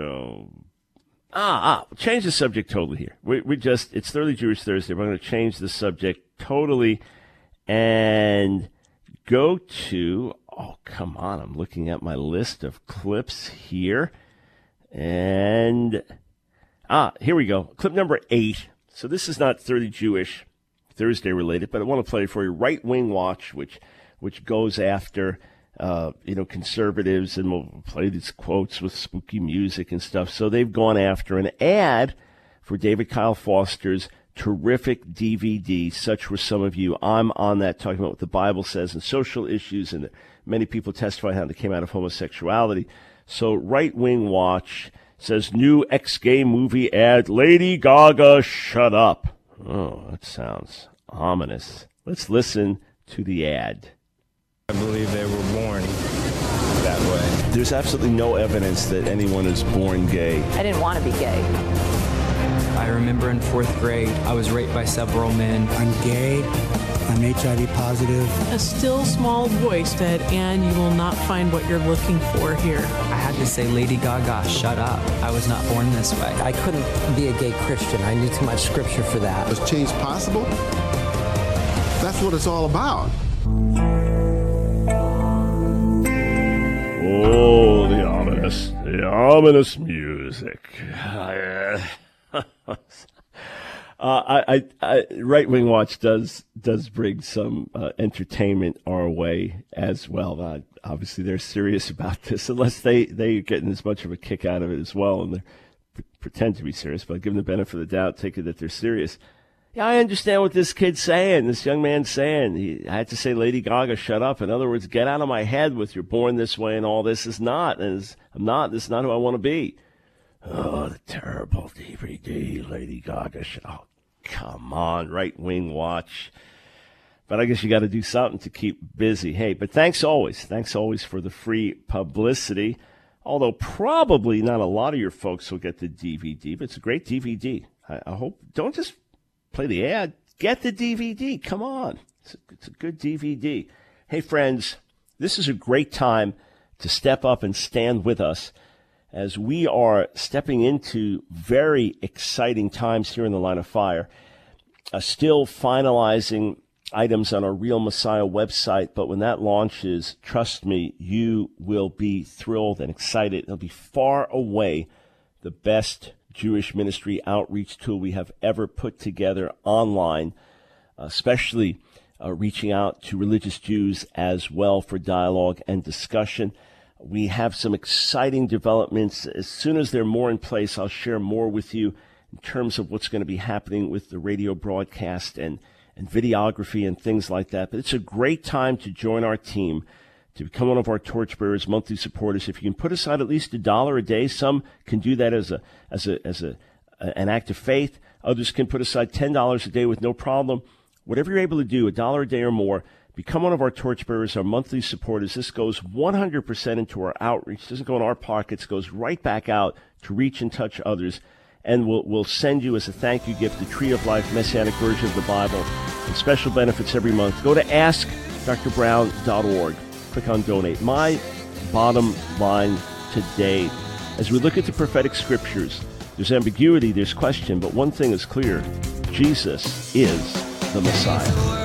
Change the subject totally here. It's Thoroughly Jewish Thursday. We're going to change the subject totally and go to, come on, I'm looking at my list of clips here. And, here we go. Clip number 8. So this is not Thoroughly Jewish Thursday related, but I want to play it for you. Right Wing Watch, which goes after, conservatives, and we'll play these quotes with spooky music and stuff. So they've gone after an ad for David Kyle Foster's terrific DVD, Such Were Some of You. I'm on that, talking about what the Bible says and social issues, and many people testify how they came out of homosexuality. So Right Wing Watch says, new ex-gay movie ad, Lady Gaga, shut up. Oh, that sounds ominous. Let's listen to the ad. I believe they were born that way. There's absolutely no evidence that anyone is born gay. I didn't want to be gay. I remember in 4th grade, I was raped by several men. I'm gay. I'm HIV positive. A still small voice said, and you will not find what you're looking for here. I had to say, Lady Gaga, shut up. I was not born this way. I couldn't be a gay Christian. I knew too much scripture for that. Is change possible? That's what it's all about. Oh, the ominous music. Right Wing Watch does bring some entertainment our way as well. Obviously, they're serious about this, unless they're getting as much of a kick out of it as well, and they pretend to be serious. But I give them the benefit of the doubt, take it that they're serious. Yeah, I understand what this kid's saying, this young man's saying. I had to say, Lady Gaga, shut up. In other words, get out of my head with you're born this way and all this. Is not. This is not who I want to be. Oh, the terrible DVD, Lady Gaga. Oh, come on, Right Wing Watch. But I guess you got to do something to keep busy. Hey, but thanks always for the free publicity. Although probably not a lot of your folks will get the DVD, but it's a great DVD. I hope, don't just play the ad. Get the DVD. Come on. It's a good DVD. Hey, friends, this is a great time to step up and stand with us as we are stepping into very exciting times here in the Line of Fire. Still finalizing items on our Real Messiah website, but when that launches, trust me, you will be thrilled and excited. It'll be far away the best Jewish ministry outreach tool we have ever put together online, especially reaching out to religious Jews as well for dialogue and discussion. We have some exciting developments. As soon as there are more in place, I'll share more with you in terms of what's going to be happening with the radio broadcast and videography and things like that. But it's a great time to join our team, to become one of our Torchbearers monthly supporters. If you can put aside at least $1 a day, some can do that as an act of faith. Others can put aside $10 a day with no problem. Whatever you're able to do, $1 a day or more, become one of our Torchbearers, our monthly supporters. This goes 100% into our outreach. It doesn't go in our pockets. It goes right back out to reach and touch others. And we'll send you as a thank you gift the Tree of Life Messianic version of the Bible and special benefits every month. Go to AskDrBrown.org. Click on Donate. My bottom line today, as we look at the prophetic scriptures, there's ambiguity, there's question, but one thing is clear. Jesus is the Messiah.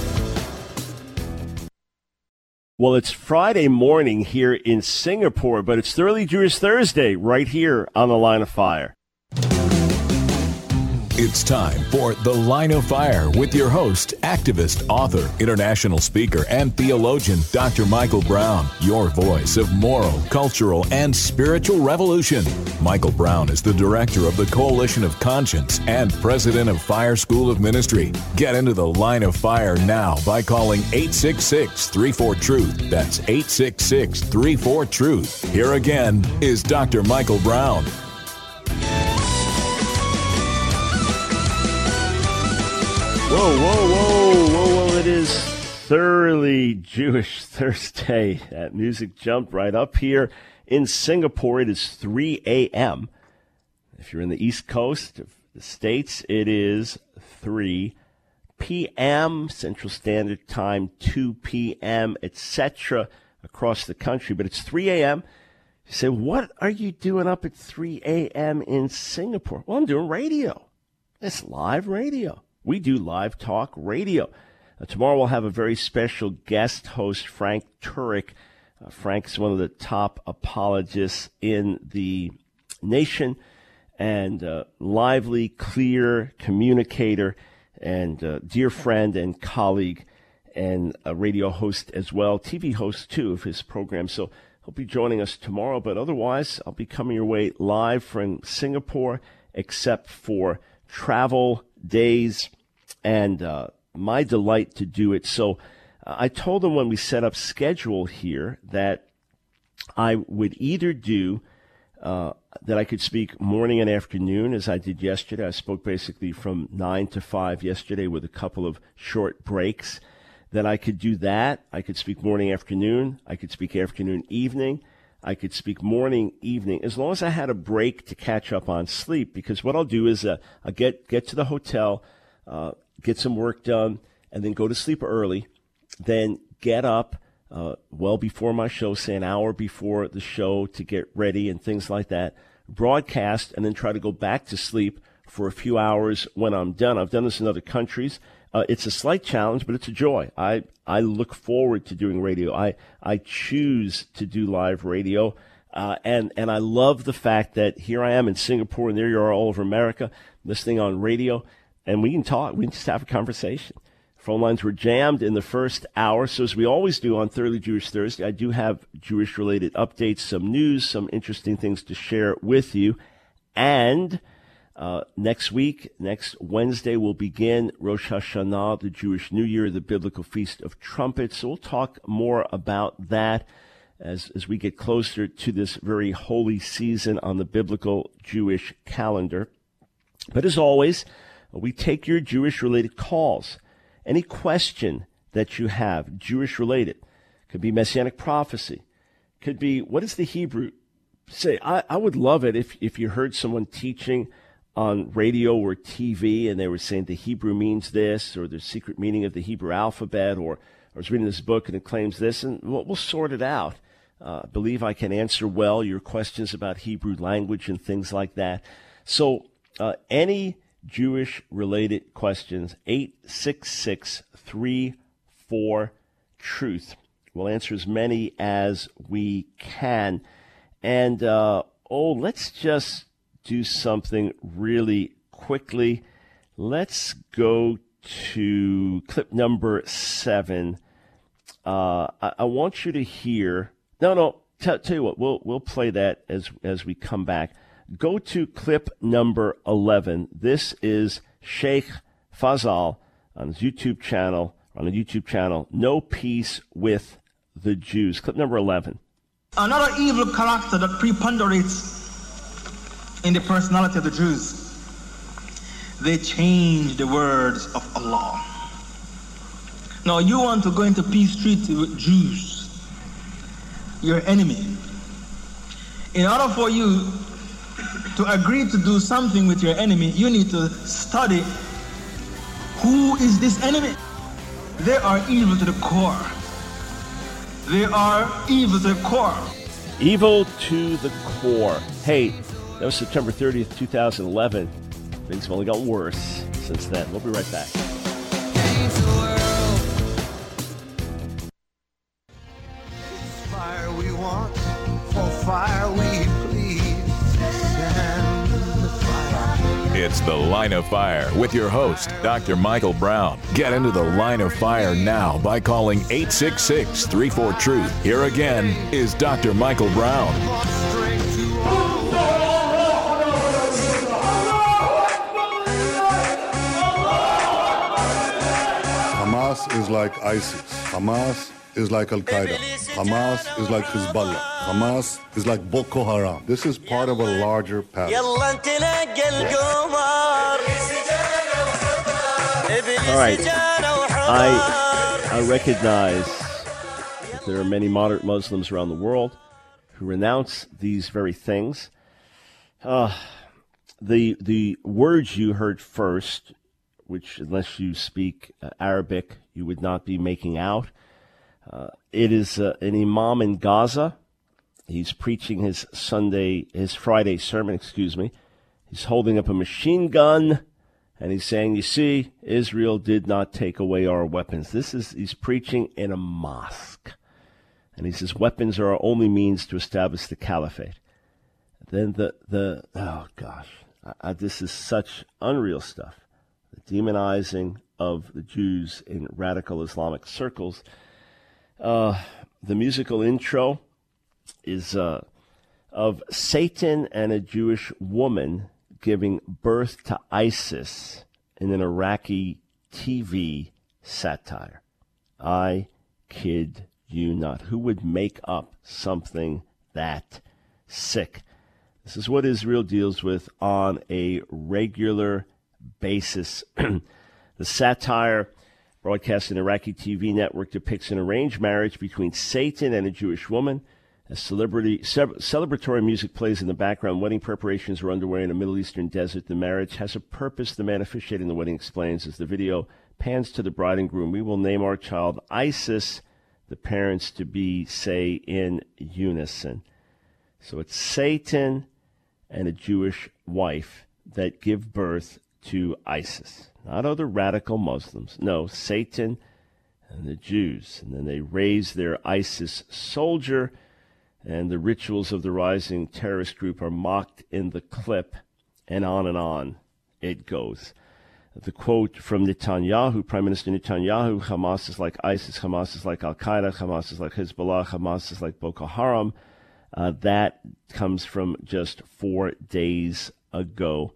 Well, it's Friday morning here in Singapore, but it's Thoroughly Jewish Thursday right here on the Line of Fire. It's time for The Line of Fire with your host, activist, author, international speaker, and theologian, Dr. Michael Brown, your voice of moral, cultural, and spiritual revolution. Michael Brown is the director of the Coalition of Conscience and president of Fire School of Ministry. Get into The Line of Fire now by calling 866-34-TRUTH. That's 866-34-TRUTH. Here again is Dr. Michael Brown. Whoa. It is Thoroughly Jewish Thursday. That music jumped right up here in Singapore. It is 3 a.m. If you're in the East Coast of the States, it is 3 p.m. Central Standard Time, 2 p.m., etc. across the country. But it's 3 a.m. You say, what are you doing up at 3 a.m. in Singapore? Well, I'm doing radio. It's live radio. We do live talk radio. Tomorrow we'll have a very special guest host, Frank Turek. Frank's one of the top apologists in the nation and lively, clear communicator and dear friend and colleague and a radio host as well, TV host too of his program. So he'll be joining us tomorrow, but otherwise I'll be coming your way live from Singapore except for travel days and my delight to do it. So I told them when we set up schedule here that I would either do that I could speak morning and afternoon as I did yesterday. I spoke basically from 9 to 5 yesterday with a couple of short breaks. That I could do that. I could speak morning, afternoon. I could speak afternoon, evening. I could speak morning, evening, as long as I had a break to catch up on sleep. Because what I'll do is I'll get to the hotel, get some work done, and then go to sleep early, then get up well before my show, say an hour before the show to get ready and things like that, broadcast, and then try to go back to sleep for a few hours when I'm done. I've done this in other countries. It's a slight challenge, but it's a joy. I look forward to doing radio. I choose to do live radio, and I love the fact that here I am in Singapore, and there you are all over America, listening on radio, and we can talk. We can just have a conversation. Phone lines were jammed in the first hour, so as we always do on Thoroughly Jewish Thursday, I do have Jewish-related updates, some news, some interesting things to share with you, and next week, next Wednesday, we'll begin Rosh Hashanah, the Jewish New Year, the Biblical Feast of Trumpets. So we'll talk more about that as we get closer to this very holy season on the biblical Jewish calendar. But as always, we take your Jewish-related calls. Any question that you have, Jewish-related, could be Messianic prophecy, could be, what is the Hebrew? Say, I would love it if you heard someone teaching on radio or TV, and they were saying the Hebrew means this, or the secret meaning of the Hebrew alphabet, or I was reading this book and it claims this, and we'll sort it out. I believe I can answer well your questions about Hebrew language and things like that. So any Jewish-related questions, 866-34-TRUTH. We'll answer as many as we can. And, let's just do something really quickly. Let's go to clip number 7. I want you to hear. Tell you what. We'll play that as we come back. Go to clip number 11. This is Sheikh Fazal on his YouTube channel. No Peace with the Jews. Clip number 11. Another evil character that preponderates in the personality of the Jews. They change the words of Allah. Now you want to go into peace treaty with Jews, your enemy. In order for you to agree to do something with your enemy, you need to study who is this enemy. They are evil to the core. They are evil to the core. Evil to the core. Hey, that was September 30th, 2011. Things have only gotten worse since then. We'll be right back. Fire we want, for fire we please. Send the fire. It's The Line of Fire with your host, Dr. Michael Brown. Get into the Line of Fire now by calling 866-34-TRUTH. Here again is Dr. Michael Brown. Hamas is like ISIS. Hamas is like Al-Qaeda. Hamas is like Hezbollah. Hamas is like Boko Haram. This is part of a larger pattern. All right. I recognize that there are many moderate Muslims around the world who renounce these very things. The words you heard first, which unless you speak Arabic, you would not be making out. It is an imam in Gaza. He's preaching his Friday sermon, He's holding up a machine gun, and he's saying, you see, Israel did not take away our weapons. He's preaching in a mosque. And he says, weapons are our only means to establish the caliphate. Then this is such unreal stuff. The demonizing of the Jews in radical Islamic circles. The musical intro is of Satan and a Jewish woman giving birth to ISIS in an Iraqi TV satire. I kid you not. Who would make up something that sick? This is what Israel deals with on a regular basis. The satire broadcast in Iraqi TV network depicts an arranged marriage between Satan and a Jewish woman. As celebratory music plays in the background, wedding preparations are underway in a Middle Eastern desert. The marriage has a purpose, the man officiating the wedding explains as the video pans to the bride and groom. We will name our child Isis, the parents to be say in unison. So it's Satan and a Jewish wife that give birth to ISIS. Not other radical Muslims. No, Satan and the Jews. And then they raise their ISIS soldier, and the rituals of the rising terrorist group are mocked in the clip, and on it goes. The quote from Netanyahu, Prime Minister Netanyahu, Hamas is like ISIS, Hamas is like Al-Qaeda, Hamas is like Hezbollah, Hamas is like Boko Haram. That comes from just 4 days ago.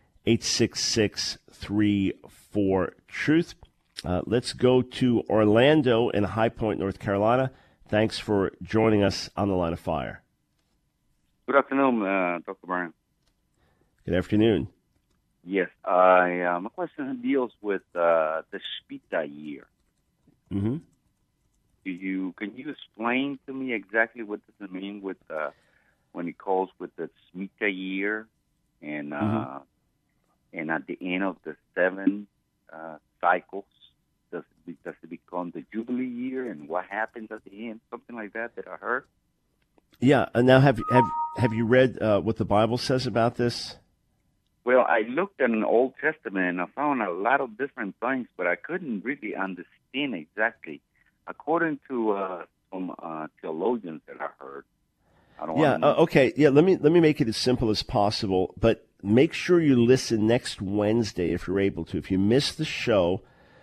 866-34-TRUTH. Let's go to Orlando in High Point, North Carolina. Thanks for joining us on the Line of Fire. Good afternoon, Dr. Brown. Good afternoon. Yes, my question deals with the Shemitah year. Mm-hmm. Can you explain to me exactly what does it mean with when it calls with the Shemitah year and and at the end of the 7 cycles, does it become the Jubilee year, and what happens at the end? Something like that I heard. Yeah. And now, have you read what the Bible says about this? Well, I looked in the Old Testament and I found a lot of different things, but I couldn't really understand exactly. According to some theologians that I heard. Okay. Yeah. Let me make it as simple as possible, but make sure you listen next Wednesday if you're able to. If you miss the show,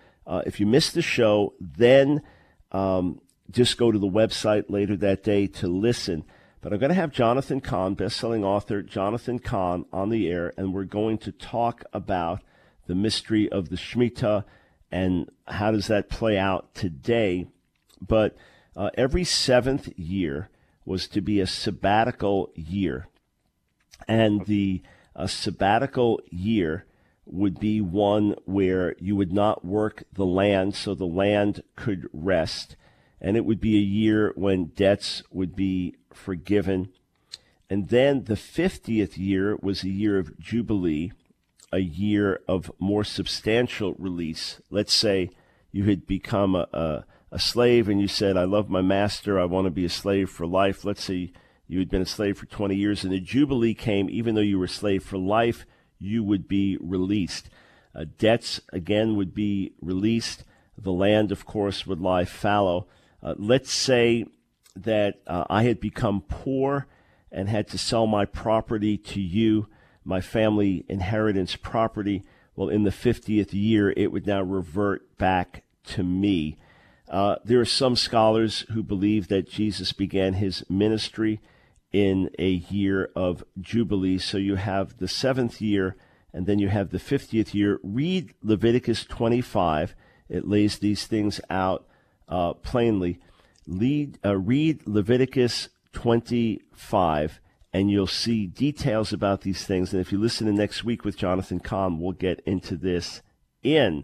then just go to the website later that day to listen. But I'm going to have Jonathan Cahn, best-selling author Jonathan Cahn, on the air, and we're going to talk about the mystery of the Shemitah and how does that play out today. But every 7th year was to be a sabbatical year. And the sabbatical year would be one where you would not work the land so the land could rest. And it would be a year when debts would be forgiven. And then the 50th year was a year of Jubilee, a year of more substantial release. Let's say you had become a slave and you said, I love my master, I want to be a slave for life. Let's say you had been a slave for 20 years and the Jubilee came, even though you were a slave for life, you would be released. Debts, again, would be released. The land, of course, would lie fallow. Let's say that I had become poor and had to sell my property to you. my family inheritance property. Well, in the 50th year, it would now revert back to me. There are some scholars who believe that Jesus began his ministry in a year of Jubilee. So you have the 7th year, and then you have the 50th year. Read Leviticus 25. It lays these things out plainly. Read Leviticus 25, and you'll see details about these things. And if you listen to next week with Jonathan Cahn, we'll get into this in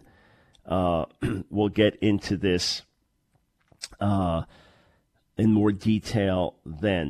more detail then.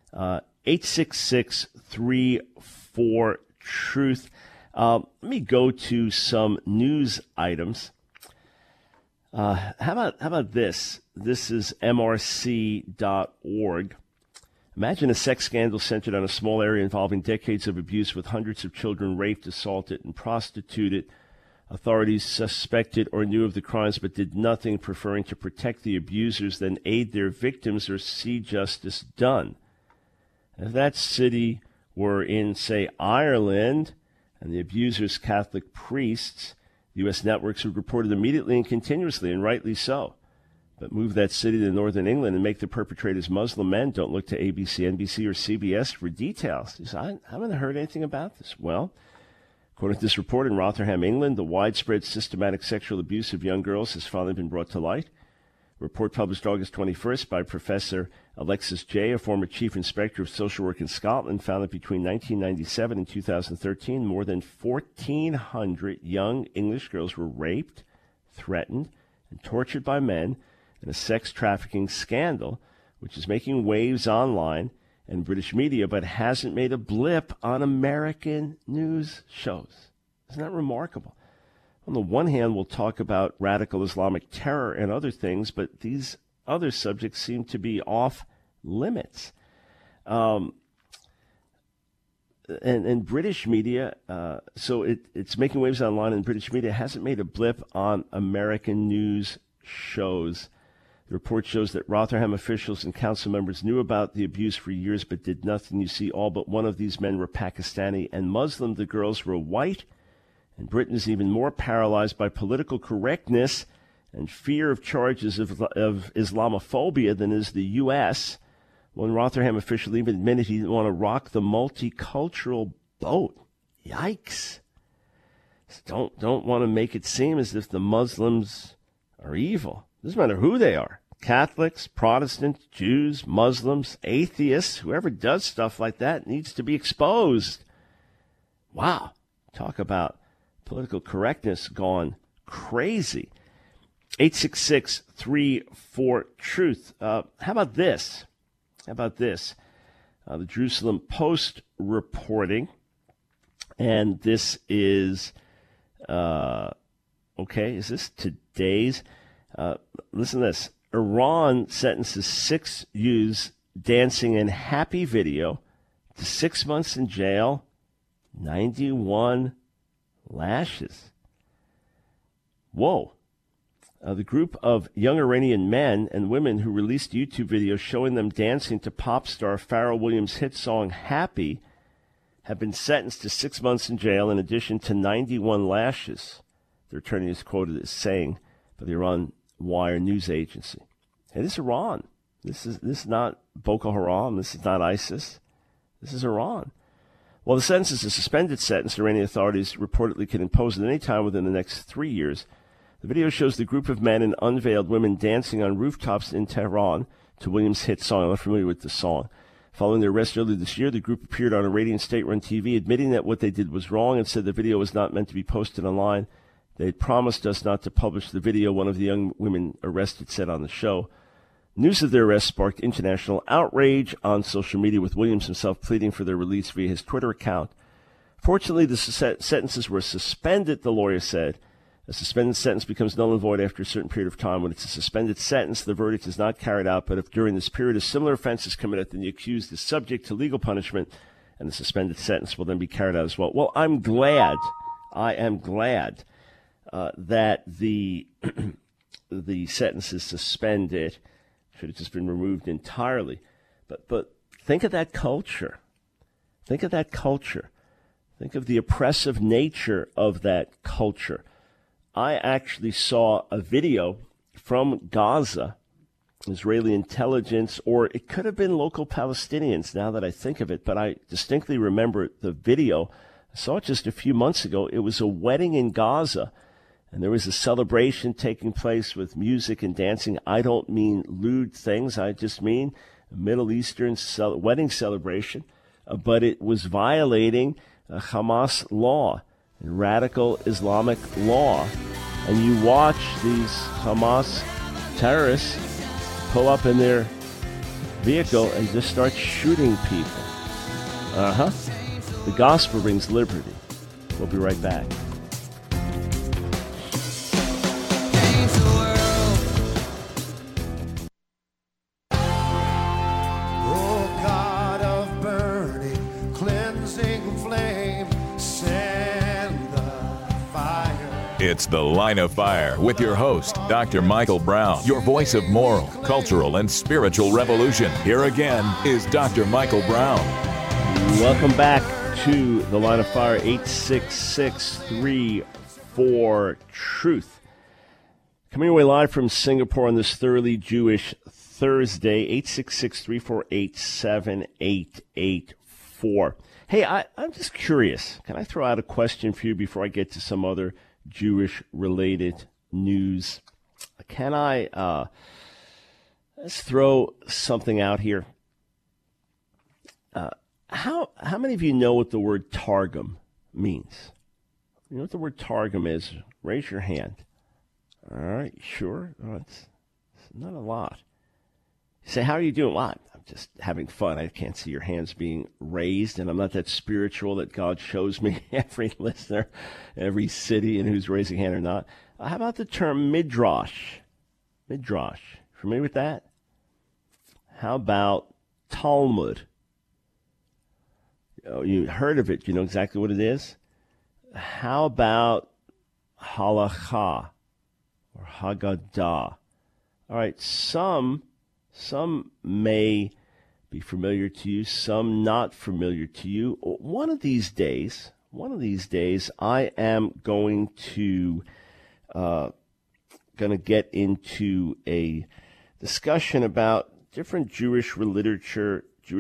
866-34-TRUTH. Let me go to some news items. How about this? This is MRC.org. Imagine a sex scandal centered on a small area involving decades of abuse with hundreds of children raped, assaulted, and prostituted. Authorities suspected or knew of the crimes but did nothing, preferring to protect the abusers than aid their victims or see justice done. If that city were in, say, Ireland, and the abusers Catholic priests, the U.S. networks would report it immediately and continuously, and rightly so. But move that city to northern England and make the perpetrators Muslim men. Don't look to ABC, NBC, or CBS for details. I haven't heard anything about this. Well, according to this report, in Rotherham, England, the widespread systematic sexual abuse of young girls has finally been brought to light. A report published August 21st by Professor Alexis Jay, a former chief inspector of social work in Scotland, found that between 1997 and 2013, more than 1,400 young English girls were raped, threatened, and tortured by men in a sex trafficking scandal, which is making waves online and British media, but hasn't made a blip on American news shows. Isn't that remarkable? On the one hand, we'll talk about radical Islamic terror and other things, but these other subjects seem to be off limits. And British media, so it's making waves online, and British media hasn't made a blip on American news shows. The report shows that Rotherham officials and council members knew about the abuse for years but did nothing. You see, all but one of these men were Pakistani and Muslim. The girls were white. And Britain is even more paralyzed by political correctness and fear of charges of Islamophobia than is the U.S. One Rotherham official even admitted he didn't want to rock the multicultural boat. Yikes. Don't want to make it seem as if the Muslims are evil. Doesn't matter who they are. Catholics, Protestants, Jews, Muslims, atheists, whoever does stuff like that needs to be exposed. Wow. Talk about political correctness gone crazy. 866-34-TRUTH. How about this? The Jerusalem Post reporting, and this is, is this today's? Listen to this. Iran sentences 6 youths dancing in happy video to 6 months in jail, 91 lashes. Whoa. The group of young Iranian men and women who released YouTube videos showing them dancing to pop star Pharrell Williams' hit song Happy have been sentenced to 6 months in jail in addition to 91 lashes, their attorney is quoted as saying by the Iran Wire news agency. Hey, this is Iran. This is not Boko Haram. This is not ISIS. This is Iran. While the sentence is a suspended sentence, Iranian authorities reportedly can impose at any time within the next 3 years. The video shows the group of men and unveiled women dancing on rooftops in Tehran to Williams' hit song. I'm not familiar with the song. Following their arrest earlier this year, the group appeared on Iranian state-run TV, admitting that what they did was wrong and said the video was not meant to be posted online. They had promised us not to publish the video, one of the young women arrested said on the show. News of their arrest sparked international outrage on social media, with Williams himself pleading for their release via his Twitter account. Fortunately, the sentences were suspended, the lawyer said. A suspended sentence becomes null and void after a certain period of time. When it's a suspended sentence, the verdict is not carried out, but if during this period a similar offense is committed, then the accused is subject to legal punishment, and the suspended sentence will then be carried out as well. Well, I am glad that the sentence is suspended. Should have just been removed entirely. But think of that culture. Think of that culture. Think of the oppressive nature of that culture. I actually saw a video from Gaza, Israeli intelligence, or it could have been local Palestinians now that I think of it, but I distinctly remember the video. I saw it just a few months ago. It was a wedding in Gaza, and there was a celebration taking place with music and dancing. I don't mean lewd things. I just mean a Middle Eastern wedding celebration, but it was violating Hamas law, radical Islamic law. And you watch these Hamas terrorists pull up in their vehicle and just start shooting people. The gospel brings liberty. We'll be right back. It's The Line of Fire with your host, Dr. Michael Brown, your voice of moral, cultural, and spiritual revolution. Here again is Dr. Michael Brown. Welcome back to The Line of Fire, 866-34-TRUTH. Coming away live from Singapore on this thoroughly Jewish Thursday, 866-348-7884. Hey, I'm just curious. Can I throw out a question for you before I get to some other Jewish-related news? Can I let's throw something out here. How many of you know what the word Targum means? You know what the word Targum is? Raise your hand. All right, sure? Oh, it's not a lot. You say, how are you doing? Well, I'm just having fun. I can't see your hands being raised, and I'm not that spiritual that God shows me every listener, every city, and who's raising a hand or not. How about the term midrash? Midrash. Familiar with that? How about Talmud? Oh, you heard of it. You know exactly what it is? How about halakha or Haggadah? All right, some may be familiar to you, some not familiar to you. One of these days, I am going to get into a discussion about different Jewish literature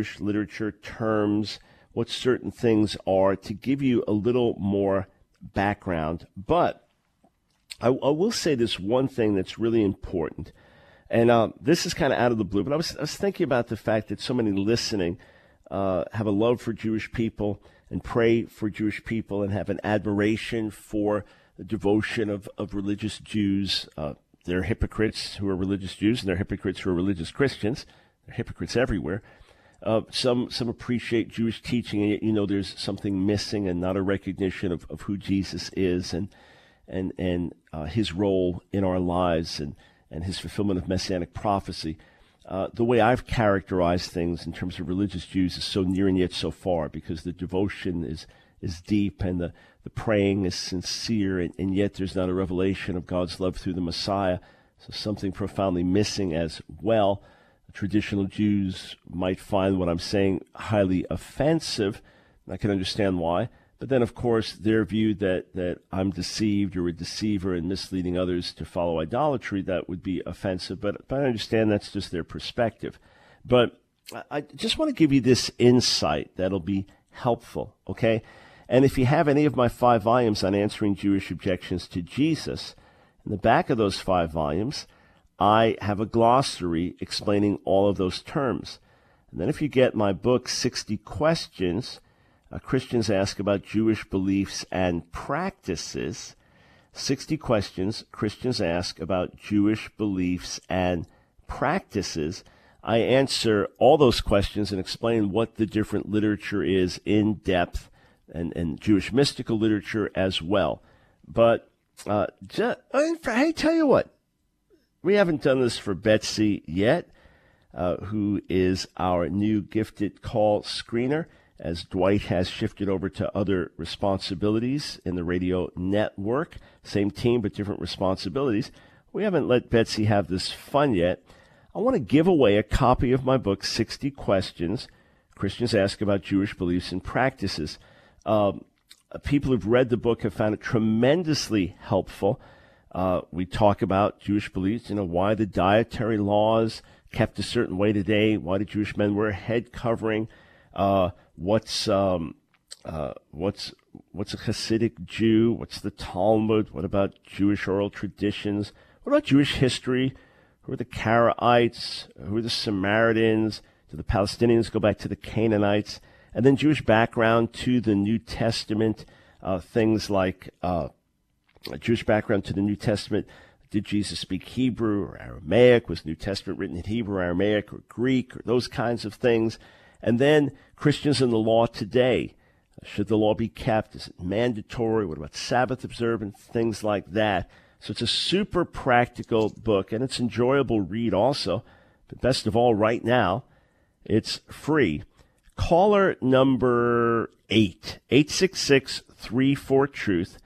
terms, what certain things are, to give you a little more background. But I will say this one thing that's really important. And this is kind of out of the blue, but I was thinking about the fact that so many listening have a love for Jewish people and pray for Jewish people and have an admiration for the devotion of religious Jews. There are hypocrites who are religious Jews, and there are hypocrites who are religious Christians. There are hypocrites everywhere. Some appreciate Jewish teaching, and yet there's something missing and not a recognition of who Jesus is and his role in our lives and his fulfillment of messianic prophecy. The way I've characterized things in terms of religious Jews is so near and yet so far, because the devotion is deep and the praying is sincere, and yet there's not a revelation of God's love through the Messiah. So something profoundly missing as well. Traditional Jews might find what I'm saying highly offensive, and I can understand why. But then, of course, their view that I'm deceived or a deceiver and misleading others to follow idolatry, that would be offensive. But I understand that's just their perspective. But I just want to give you this insight that'll be helpful, okay? And if you have any of my 5 volumes on answering Jewish objections to Jesus, in the back of those 5 volumes, I have a glossary explaining all of those terms. And then if you get my book, 60 Questions Christians Ask About Jewish Beliefs and Practices, 60 Questions Christians Ask About Jewish Beliefs and Practices, I answer all those questions and explain what the different literature is in depth, and Jewish mystical literature as well. But hey, tell you what, we haven't done this for Betsy yet, who is our new gifted call screener, as Dwight has shifted over to other responsibilities in the radio network. Same team, but different responsibilities. We haven't let Betsy have this fun yet. I want to give away a copy of my book, 60 Questions Christians Ask About Jewish Beliefs and Practices. people who've read the book have found it tremendously helpful. We talk about Jewish beliefs, why the dietary laws kept a certain way today, why do Jewish men wear a head covering, what's a Hasidic Jew, what's the Talmud, what about Jewish oral traditions, what about Jewish history, who are the Karaites, who are the Samaritans, do the Palestinians go back to the Canaanites, and then Jewish background to the New Testament, things like Jewish background to the New Testament. Did Jesus speak Hebrew or Aramaic? Was New Testament written in Hebrew, Aramaic, or Greek, or those kinds of things? And then Christians in the law today. Should the law be kept? Is it mandatory? What about Sabbath observance? Things like that. So it's a super practical book, and it's an enjoyable read also. But best of all, right now, it's free. Caller number 8, 866-34-TRUTH,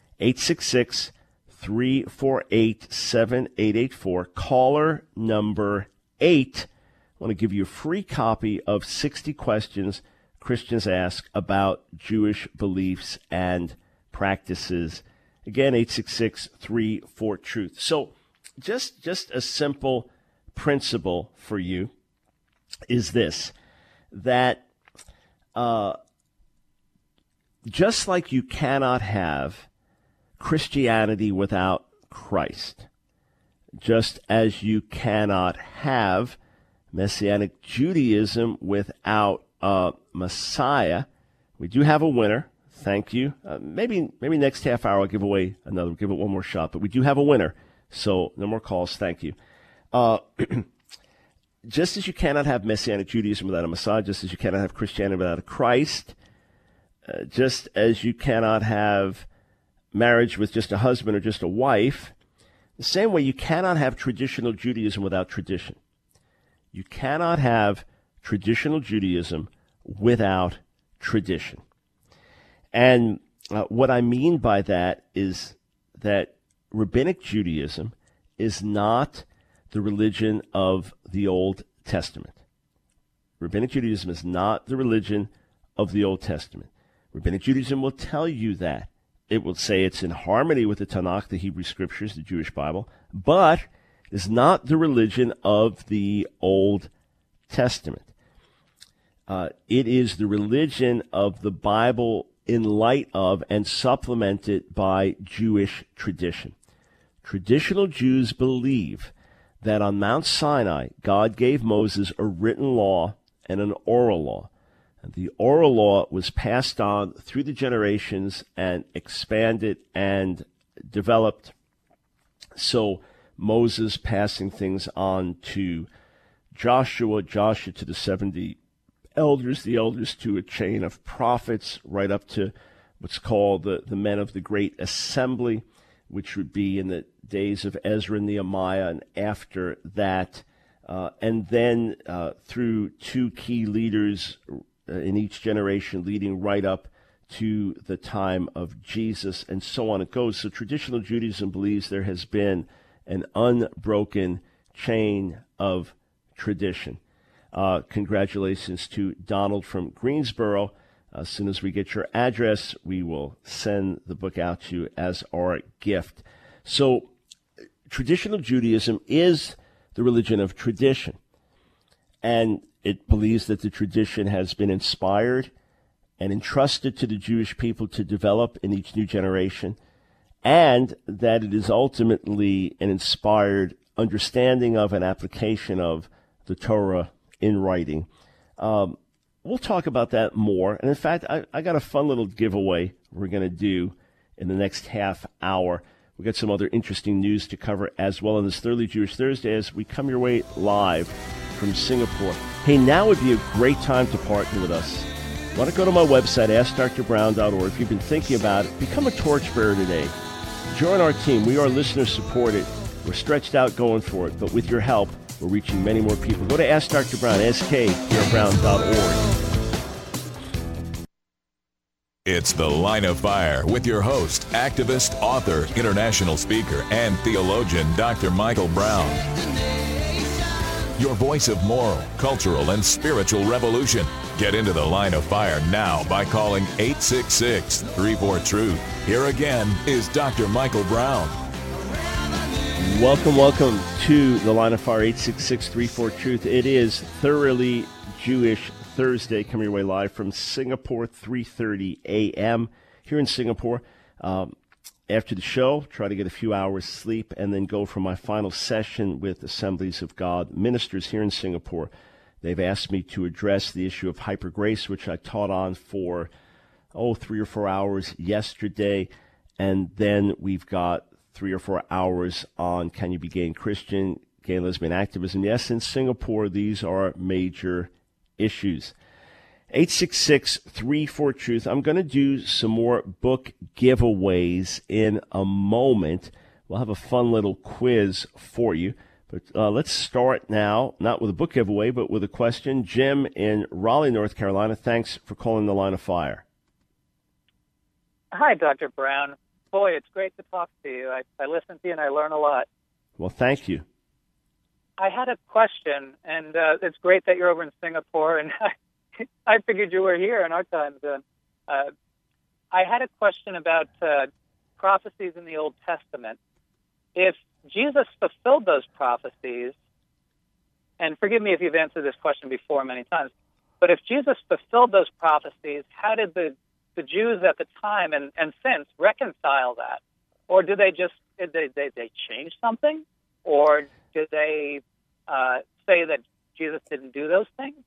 866-348-7884. Caller number 8. I want to give you a free copy of 60 Questions Christians Ask About Jewish Beliefs and Practices. Again, 866-34-TRUTH. So just a simple principle for you is this, that just like you cannot have Christianity without Christ, just as you cannot have Messianic Judaism without Messiah, we do have a winner. Thank you. Maybe next half hour I'll give it one more shot, but we do have a winner. So no more calls. Thank you. Just as you cannot have Messianic Judaism without a Messiah, just as you cannot have Christianity without a Christ, just as you cannot have marriage with just a husband or just a wife, the same way you cannot have traditional Judaism without tradition. You cannot have traditional Judaism without tradition. And what I mean by that is that Rabbinic Judaism is not the religion of the Old Testament. Rabbinic Judaism is not the religion of the Old Testament. Rabbinic Judaism will tell you that. It will say it's in harmony with the Tanakh, the Hebrew Scriptures, the Jewish Bible, but is not the religion of the Old Testament. It is the religion of the Bible in light of and supplemented by Jewish tradition. Traditional Jews believe that on Mount Sinai, God gave Moses a written law and an oral law. And the oral law was passed on through the generations and expanded and developed. So Moses passing things on to Joshua to the 70 elders, the elders to a chain of prophets, right up to what's called the men of the great assembly, which would be in the days of Ezra and Nehemiah and after that, and then through two key leaders in each generation leading right up to the time of Jesus, and so on it goes. So traditional Judaism believes there has been an unbroken chain of tradition. Congratulations to Donald from Greensboro. As soon as we get your address, we will send the book out to you as our gift. So traditional Judaism is the religion of tradition, and it believes that the tradition has been inspired and entrusted to the Jewish people to develop in each new generation, and that it is ultimately an inspired understanding of and application of the Torah in writing. We'll talk about that more. And in fact, I got a fun little giveaway we're going to do in the next half hour. We've got some other interesting news to cover as well on this Thoroughly Jewish Thursday as we come your way live from Singapore. Hey, now would be a great time to partner with us. Want to go to my website, AskDrBrown.org. If you've been thinking about it, become a torchbearer today. Join our team. We are listener supported. We're stretched out going for it, but with your help, we're reaching many more people. Go to Ask Dr. Brown, AskDrBrown.org. It's The Line of Fire with your host, activist, author, international speaker, and theologian, Dr. Michael Brown. Your voice of moral, cultural, and spiritual revolution. Get into the line of fire now by calling 866-34-TRUTH. Here again is Dr. Michael Brown. Welcome to the line of fire, 866-34-TRUTH. It is Thoroughly Jewish Thursday, coming your way live from Singapore, 3:30 a.m. here in Singapore. After the show, try to get a few hours sleep and then go for my final session with Assemblies of God ministers here in Singapore. They've asked me to address the issue of hyper grace, which I taught on for, 3 or 4 hours yesterday. And then we've got 3 or 4 hours on can you be gay and Christian, gay and lesbian activism. Yes, in Singapore, these are major issues. 866-34-TRUTH. I'm going to do some more book giveaways in a moment. We'll have a fun little quiz for you. But let's start now, not with a book giveaway, but with a question. Jim in Raleigh, North Carolina, thanks for calling the line of fire. Hi, Dr. Brown. Boy, it's great to talk to you. I listen to you and I learn a lot. Well, thank you. I had a question, and it's great that you're over in Singapore, and I figured you were here in our time zone. I had a question about prophecies in the Old Testament. If Jesus fulfilled those prophecies, and forgive me if you've answered this question before many times, but if Jesus fulfilled those prophecies, how did the Jews at the time and since reconcile that? Or did they change something? Or did they say that Jesus didn't do those things?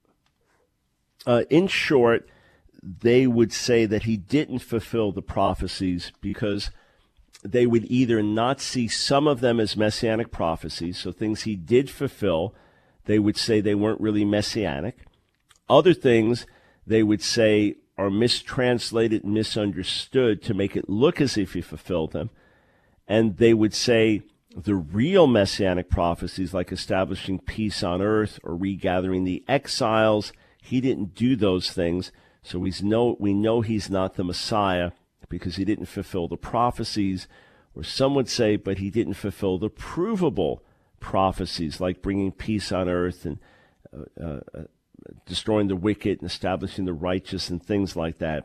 In short, they would say that he didn't fulfill the prophecies because they would either not see some of them as messianic prophecies, so things he did fulfill, they would say they weren't really messianic. Other things they would say are mistranslated and misunderstood to make it look as if he fulfilled them. And they would say the real messianic prophecies, like establishing peace on earth or regathering the exiles, he didn't do those things, so we know he's not the Messiah because he didn't fulfill the prophecies. Or some would say, but he didn't fulfill the provable prophecies, like bringing peace on earth and destroying the wicked and establishing the righteous and things like that.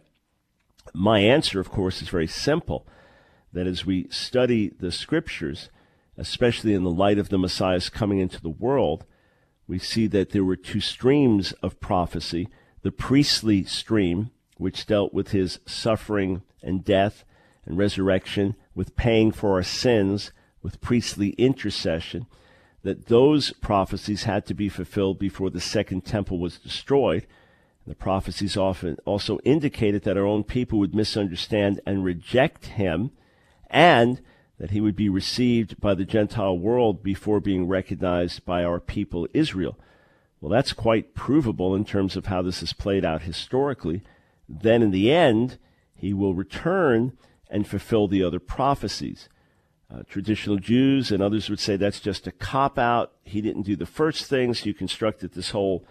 My answer, of course, is very simple, that as we study the Scriptures, especially in the light of the Messiah's coming into the world, we see that there were two streams of prophecy. The priestly stream, which dealt with his suffering and death and resurrection, with paying for our sins, with priestly intercession, that those prophecies had to be fulfilled before the second temple was destroyed. The prophecies often also indicated that our own people would misunderstand and reject him, and that he would be received by the Gentile world before being recognized by our people Israel. Well, that's quite provable in terms of how this has played out historically. Then in the end, he will return and fulfill the other prophecies. Traditional Jews and others would say that's just a cop-out. He didn't do the first thing, so you constructed this whole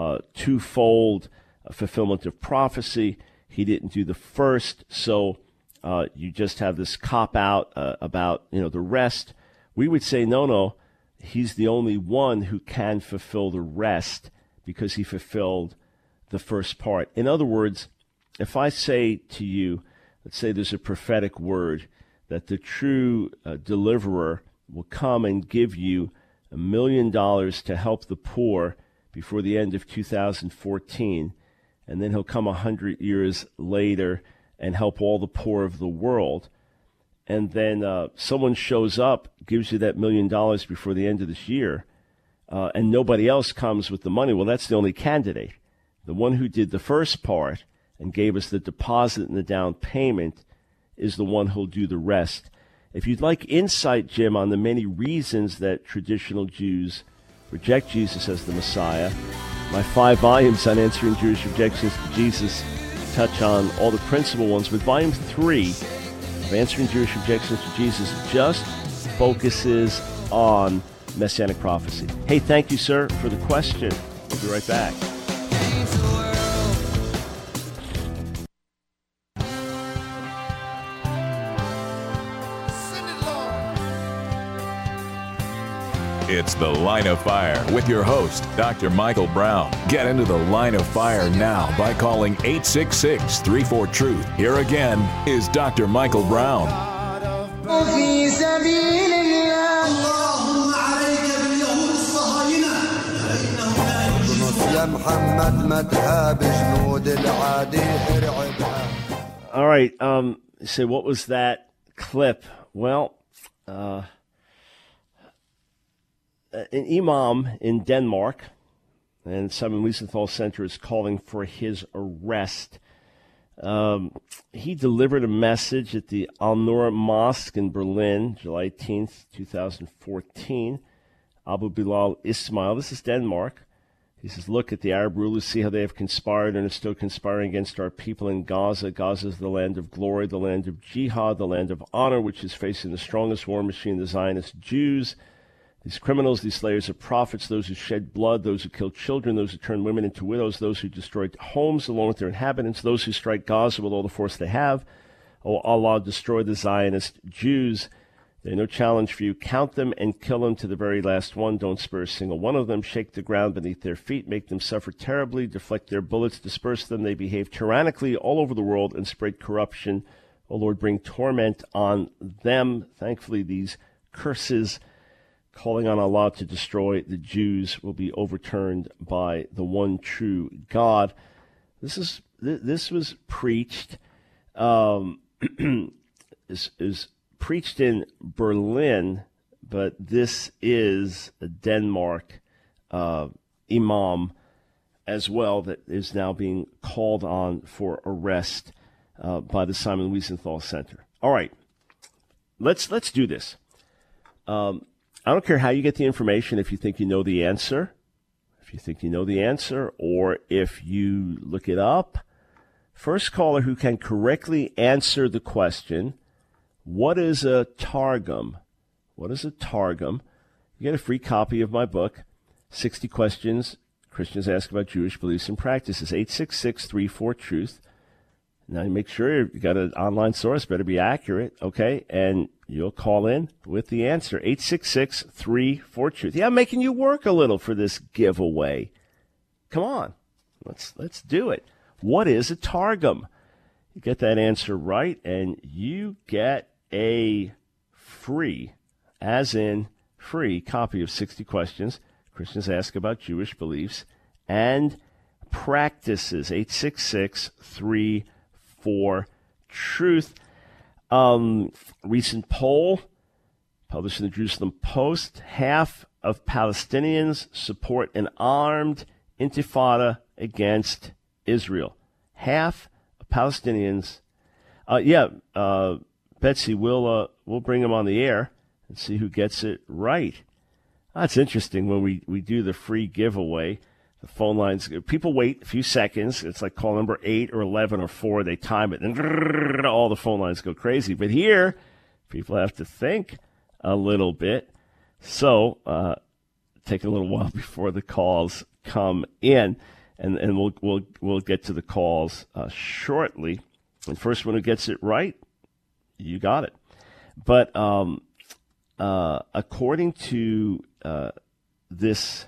twofold fulfillment of prophecy. He didn't do the first, so you just have this cop-out about the rest. We would say, no, he's the only one who can fulfill the rest because he fulfilled the first part. In other words, if I say to you, let's say there's a prophetic word that the true deliverer will come and give you $1 million to help the poor before the end of 2014, and then he'll come 100 years later and help all the poor of the world. And then someone shows up, gives you that $1 million before the end of this year, and nobody else comes with the money. Well, that's the only candidate. The one who did the first part and gave us the deposit and the down payment is the one who'll do the rest. If you'd like insight, Jim, on the many reasons that traditional Jews reject Jesus as the Messiah, my 5 volumes on answering Jewish objections to Jesus touch on all the principal ones, but volume 3 of Answering Jewish Objections to Jesus just focuses on Messianic prophecy. Hey, thank you, sir, for the question. We'll be right back. It's The Line of Fire with your host, Dr. Michael Brown. Get into the Line of Fire now by calling 866-34-TRUTH. Here again is Dr. Michael Brown. All right. So what was that clip? Well, an imam in Denmark, and Simon Wiesenthal Center is calling for his arrest. He delivered a message at the Al-Nur Mosque in Berlin, July 18th, 2014. Abu Bilal Ismail, this is Denmark. He says, look at the Arab rulers, see how they have conspired and are still conspiring against our people in Gaza. Gaza is the land of glory, the land of jihad, the land of honor, which is facing the strongest war machine, the Zionist Jews. These criminals, these slayers of prophets, those who shed blood, those who kill children, those who turn women into widows, those who destroy homes along with their inhabitants, those who strike Gaza with all the force they have. Oh, Allah, destroy the Zionist Jews. They're no challenge for you. Count them and kill them to the very last one. Don't spare a single one of them. Shake the ground beneath their feet. Make them suffer terribly. Deflect their bullets. Disperse them. They behave tyrannically all over the world and spread corruption. O Lord, bring torment on them. Thankfully, these curses calling on Allah to destroy the Jews will be overturned by the one true God. This was preached. Is preached in Berlin, but this is a Denmark imam as well that is now being called on for arrest by the Simon Wiesenthal Center. All right, let's do this. I don't care how you get the information, if you think you know the answer, or if you look it up. First caller who can correctly answer the question, what is a Targum? What is a Targum? You get a free copy of my book, 60 Questions Christians Ask About Jewish Beliefs and Practices, 866-34-TRUTH. Now, you make sure you got an online source, better be accurate, okay? And you'll call in with the answer, 866-34-TRUTH. Yeah, I'm making you work a little for this giveaway. Come on, let's do it. What is a Targum? You get that answer right, and you get a free, as in free, copy of 60 Questions Christians Ask About Jewish Beliefs and Practices, 866-34-TRUTH. Recent poll published in the Jerusalem Post, half of Palestinians support an armed intifada against Israel. Half of Palestinians. Betsy, we'll bring him on the air and see who gets it right. That's interesting. When we do the free giveaway, the phone lines, people wait a few seconds. It's like call number 8 or 11 or 4. They time it, and all the phone lines go crazy. But here, people have to think a little bit. So take a little while before the calls come in. And we'll get to the calls shortly. And first one who gets it right, you got it. But according to this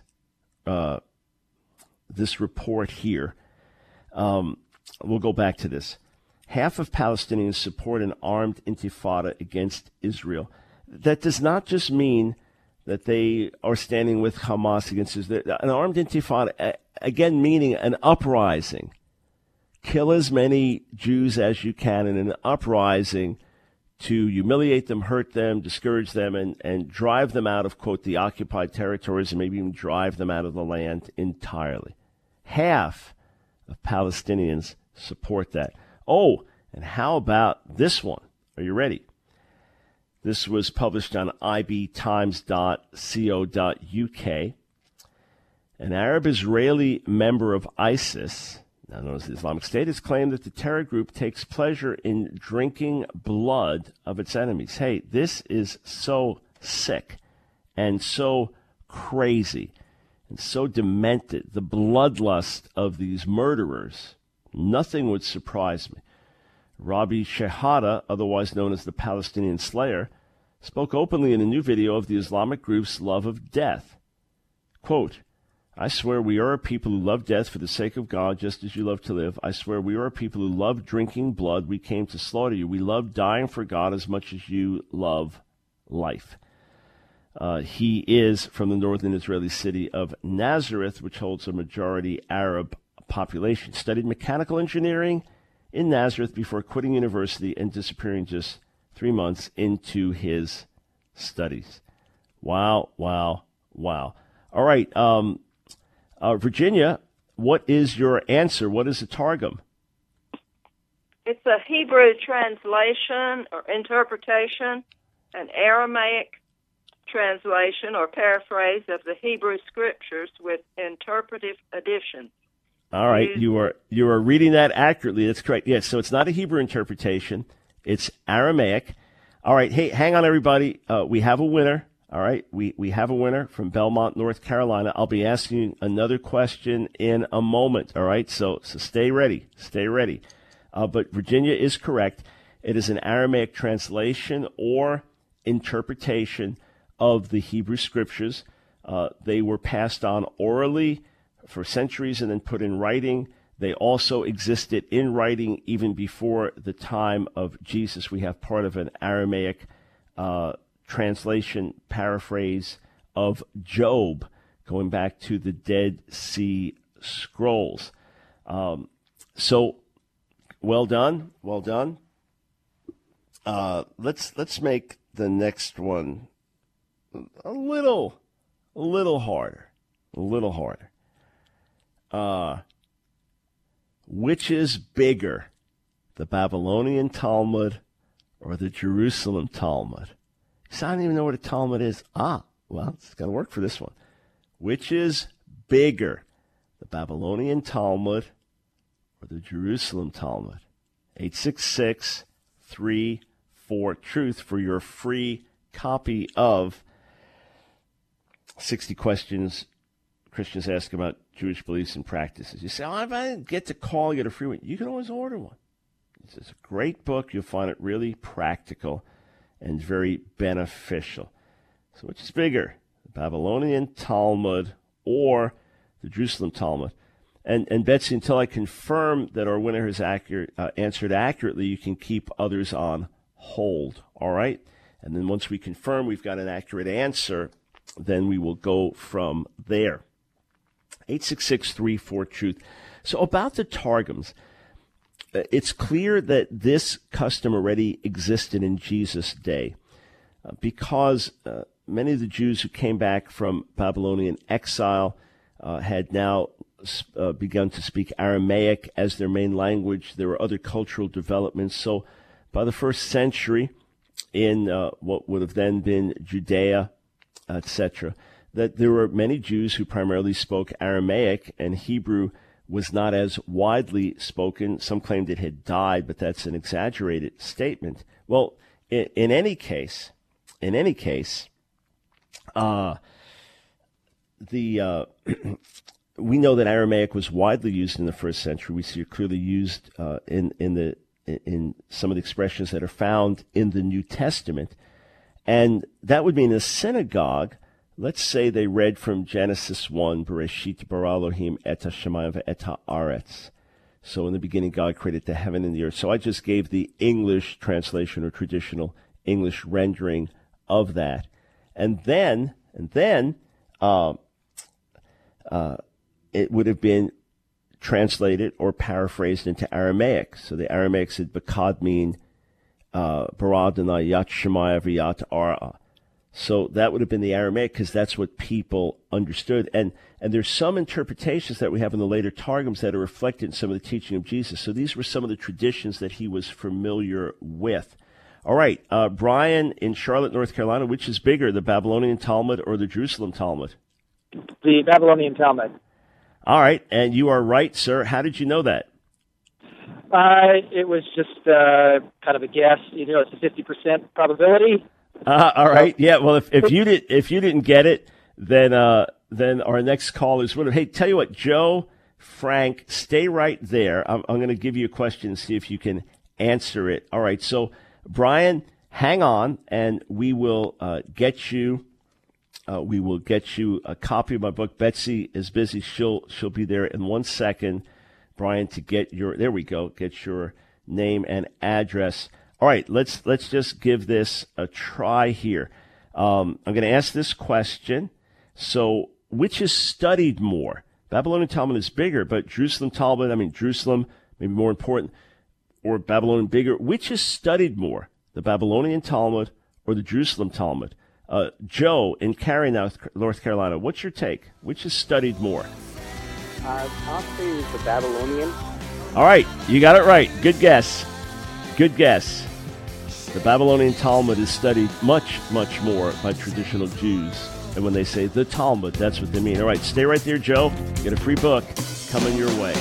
report here, we'll go back to this. Half of Palestinians support an armed intifada against Israel. That does not just mean that they are standing with Hamas against Israel. An armed intifada, again, meaning an uprising. Kill as many Jews as you can in an uprising to humiliate them, hurt them, discourage them, and drive them out of, quote, the occupied territories, and maybe even drive them out of the land entirely. Half of Palestinians support that. Oh, and how about this one? Are you ready? This was published on ibtimes.co.uk. An Arab-Israeli member of ISIS, now known as the Islamic State, has claimed that the terror group takes pleasure in drinking blood of its enemies. Hey, this is so sick and so crazy and so demented. The bloodlust of these murderers, nothing would surprise me. Rabi Shehadeh, otherwise known as the Palestinian Slayer, spoke openly in a new video of the Islamic group's love of death. Quote, I swear we are a people who love death for the sake of God, just as you love to live. I swear we are a people who love drinking blood. We came to slaughter you. We love dying for God as much as you love life. He is from the northern Israeli city of Nazareth, which holds a majority Arab population. Studied mechanical engineering in Nazareth before quitting university and disappearing just 3 months into his studies. Wow, wow, wow. All right, Virginia, what is your answer? What is the Targum? It's a Hebrew translation or interpretation, an Aramaic translation or paraphrase of the Hebrew Scriptures with interpretive additions. All right, you are reading that accurately. That's correct. Yes, so it's not a Hebrew interpretation. It's Aramaic. All right, hey, hang on, everybody. We have a winner. All right, we have a winner from Belmont, North Carolina. I'll be asking you another question in a moment. All right, so stay ready. Stay ready. But Virginia is correct. It is an Aramaic translation or interpretation of the Hebrew Scriptures. They were passed on orally for centuries and then put in writing. They also existed in writing even before the time of Jesus. We have part of an Aramaic translation, paraphrase of Job, going back to the Dead Sea Scrolls. So, well done, well done. Let's make the next one a little harder, which is bigger, the Babylonian Talmud or the Jerusalem Talmud? So I don't even know what a Talmud is. Well, it's got to work for this one. Which is bigger, the Babylonian Talmud or the Jerusalem Talmud? 866-34-TRUTH for your free copy of 60 Questions Christians Ask About Jewish Beliefs and Practices. You say, if I didn't get to call, get a free one. You can always order one. It's a great book. You'll find it really practical and very beneficial. So which is bigger, the Babylonian Talmud or the Jerusalem Talmud? And Betsy, until I confirm that our winner has answered accurately, you can keep others on hold, all right? And then once we confirm we've got an accurate answer, then we will go from there. 866-34-TRUTH. So about the Targums, it's clear that this custom already existed in Jesus' day because many of the Jews who came back from Babylonian exile had now begun to speak Aramaic as their main language. There were other cultural developments. So by the first century, in what would have then been Judea, etc., that there were many Jews who primarily spoke Aramaic, and Hebrew was not as widely spoken. Some claimed it had died, but that's an exaggerated statement. Well, in any case, we know that Aramaic was widely used in the first century. We see it clearly used in some of the expressions that are found in the New Testament, and that would mean a synagogue. Let's say they read from Genesis 1, Bereshit bara Elohim et hashamayim ve'et haaretz. So in the beginning, God created the heaven and the earth. So I just gave the English translation or traditional English rendering of that. And then it would have been translated or paraphrased into Aramaic. So the Aramaic said, B'kadmin bara Adonai yat shemaya v'yat ara. So that would have been the Aramaic because that's what people understood. And there's some interpretations that we have in the later Targums that are reflected in some of the teaching of Jesus. So these were some of the traditions that he was familiar with. All right, Brian in Charlotte, North Carolina, which is bigger, the Babylonian Talmud or the Jerusalem Talmud? The Babylonian Talmud. All right, and you are right, sir. How did you know that? It was just kind of a guess. It's a 50% probability. All right. Yeah. Well, if you didn't get it, then our next callers would have. Hey, tell you what, Joe, Frank, stay right there. I'm going to give you a question and see if you can answer it. All right. So, Brian, hang on, and we will get you. We will get you a copy of my book. Betsy is busy. She'll be there in 1 second, Brian, to get your. There we go. Get your name and address. All right, let's just give this a try here. I'm going to ask this question. So, which is studied more? Babylonian Talmud is bigger, but Jerusalem Talmud, Jerusalem, maybe more important, or Babylonian bigger. Which is studied more, the Babylonian Talmud or the Jerusalem Talmud? Joe in Cary, North Carolina, what's your take? Which is studied more? I'll say the Babylonian. All right, you got it right. Good guess. Good guess. The Babylonian Talmud is studied much, much more by traditional Jews. And when they say the Talmud, that's what they mean. All right, stay right there, Joe. Get a free book coming your way.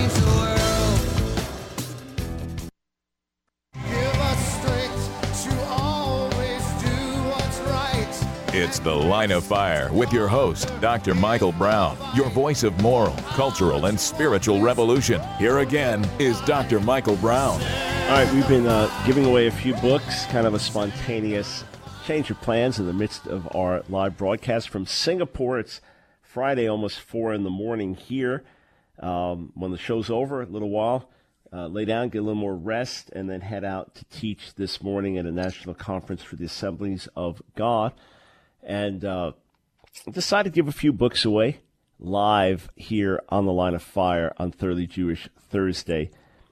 It's The Line of Fire with your host, Dr. Michael Brown, your voice of moral, cultural, and spiritual revolution. Here again is Dr. Michael Brown. All right, we've been giving away a few books, kind of a spontaneous change of plans in the midst of our live broadcast from Singapore. It's Friday, almost 4 in the morning here. When the show's over, a little while, lay down, get a little more rest, and then head out to teach this morning at a national conference for the Assemblies of God. And decided to give a few books away live here on the Line of Fire on Thoroughly Jewish Thursday.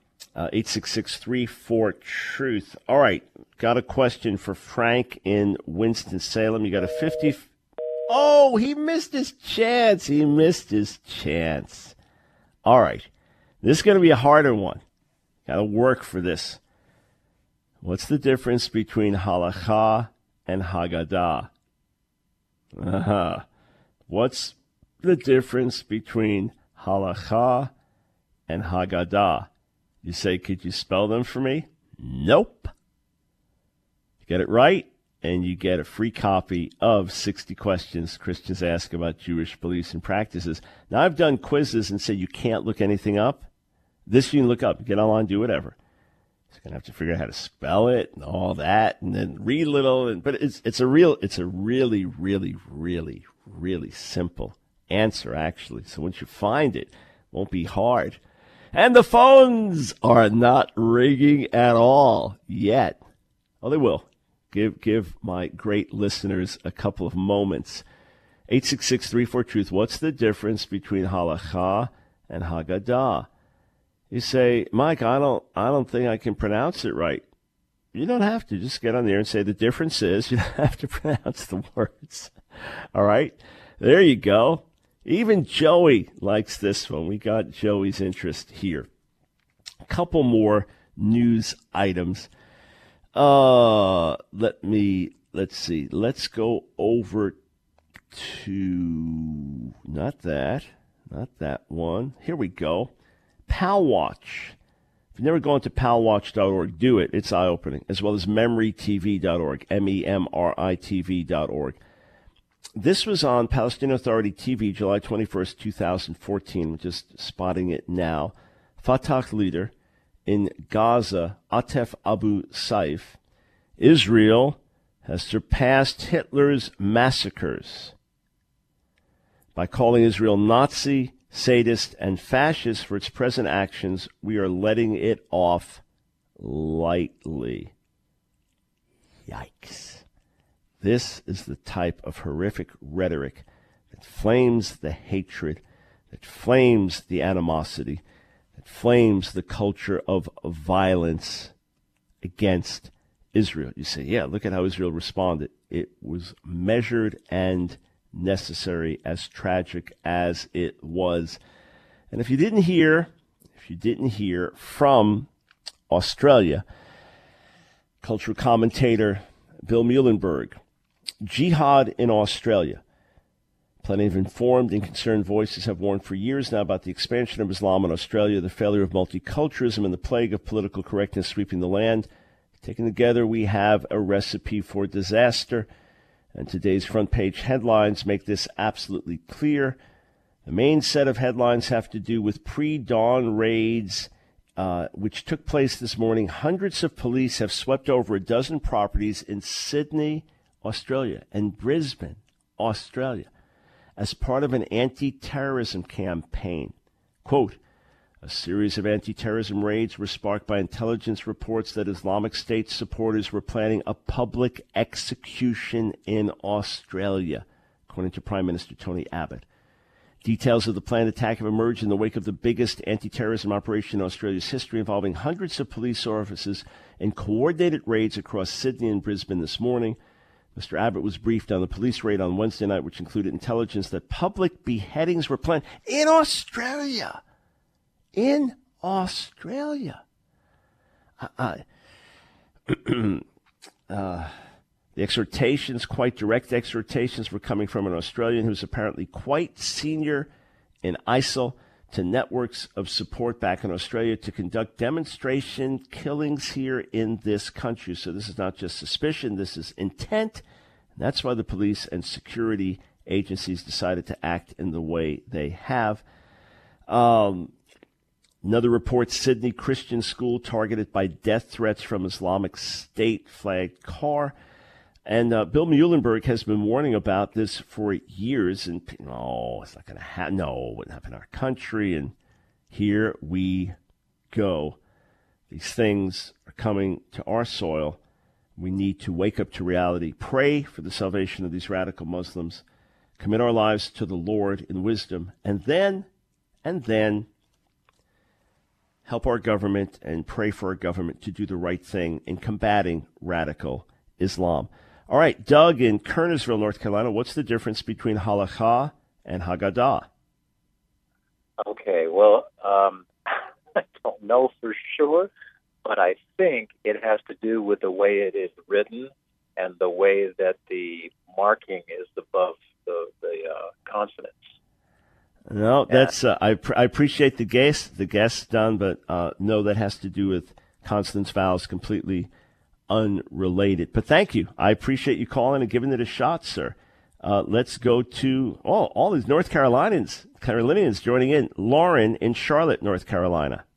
866-34-TRUTH. All right, got a question for Frank in Winston-Salem. You got a 50... Oh, he missed his chance. All right, this is going to be a harder one. Got to work for this. What's the difference between halakha and Haggadah? What's the difference between halakha and Haggadah? You say, could you spell them for me? Nope. You get it right, and you get a free copy of 60 Questions Christians Ask About Jewish Beliefs and Practices. Now, I've done quizzes and said you can't look anything up. This you can look up. Get online, do whatever. You're going to have to figure out how to spell it and all that, and then read a little. But it's a really, really, really, really simple answer, actually. So once you find it, it won't be hard. And the phones are not ringing at all yet. Oh, they will. Give my great listeners a couple of moments. 866-34-TRUTH. What's the difference between halakha and Haggadah? You say, Mike, I don't think I can pronounce it right. You don't have to. Just get on there and say the difference is you don't have to pronounce the words. All right? There you go. Even Joey likes this one. We got Joey's interest here. A couple more news items. Let's see. Let's go over to not that one. Here we go. PalWatch. If you've never gone to palwatch.org, do it. It's eye-opening, as well as memritv.org, MEMRITV.org. This was on Palestinian Authority TV, July 21st, 2014. We're just spotting it now. Fatah leader in Gaza, Atef Abu Saif. Israel has surpassed Hitler's massacres by calling Israel Nazi, sadist, and fascist for its present actions. We are letting it off lightly. Yikes. This is the type of horrific rhetoric that flames the hatred, that flames the animosity, that flames the culture of violence against Israel. You say, yeah, look at how Israel responded. It was measured and necessary, as tragic as it was. And if you didn't hear from Australia, cultural commentator Bill Muhlenberg, jihad in Australia. Plenty of informed and concerned voices have warned for years now about the expansion of Islam in Australia, the failure of multiculturalism, and the plague of political correctness sweeping the land. Taken together, we have a recipe for disaster. And today's front page headlines make this absolutely clear. The main set of headlines have to do with pre-dawn raids which took place this morning, hundreds of police have swept over a dozen properties in Sydney, Australia, and Brisbane, Australia, as part of an anti-terrorism campaign. Quote, a series of anti-terrorism raids were sparked by intelligence reports that Islamic State supporters were planning a public execution in Australia, according to Prime Minister Tony Abbott. Details of the planned attack have emerged in the wake of the biggest anti-terrorism operation in Australia's history, involving hundreds of police officers and coordinated raids across Sydney and Brisbane this morning. Mr. Abbott was briefed on the police raid on Wednesday night, which included intelligence that public beheadings were planned in Australia. In Australia. The exhortations, quite direct exhortations, were coming from an Australian who's apparently quite senior in ISIL to networks of support back in Australia to conduct demonstration killings here in this country. So this is not just suspicion, this is intent. And that's why the police and security agencies decided to act in the way they have. Another report, Sydney Christian school targeted by death threats from Islamic State flagged car. And Bill Muhlenberg has been warning about this for years. And, it's not going to happen. No, it wouldn't happen in our country. And here we go. These things are coming to our soil. We need to wake up to reality, pray for the salvation of these radical Muslims, commit our lives to the Lord in wisdom, and then help our government and pray for our government to do the right thing in combating radical Islam. All right, Doug in Kernersville, North Carolina, what's the difference between halakha and Haggadah? Okay, well, I don't know for sure, but I think it has to do with the way it is written and the way that the marking is above the consonants. No, that's I appreciate the guess done, but no, that has to do with consonants, vowels, completely unrelated. But thank you. I appreciate you calling and giving it a shot, sir. Let's go to all these North Carolinians joining in. Lauren in Charlotte, North Carolina.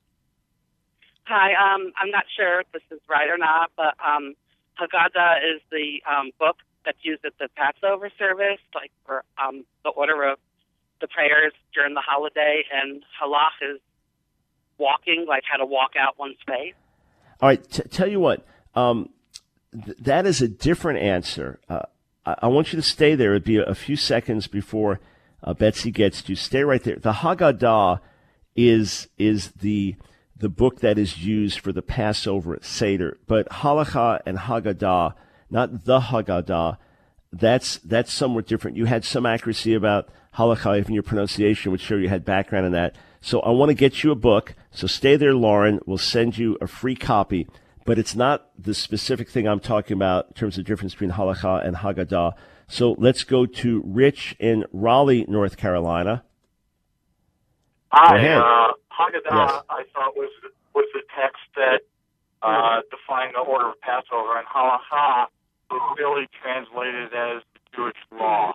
Hi, I'm not sure if this is right or not, but Haggadah is the book that's used at the Passover service, like for the order of the prayers during the holiday, and halach is walking, like how to walk out one's faith. All right, tell you what, that is a different answer. I want you to stay there. It'd be a few seconds before Betsy gets to. Stay right there. The Haggadah is the book that is used for the Passover Seder, but halakha and Haggadah, not the Haggadah, that's somewhat different. You had some accuracy about halakha, even your pronunciation would show you had background in that. So I want to get you a book. So stay there, Lauren. We'll send you a free copy. But it's not the specific thing I'm talking about in terms of the difference between halakha and Haggadah. So let's go to Rich in Raleigh, North Carolina. Hi. Haggadah, yes. I thought was the text that defined the order of Passover, and halakha is really translated as the Jewish law.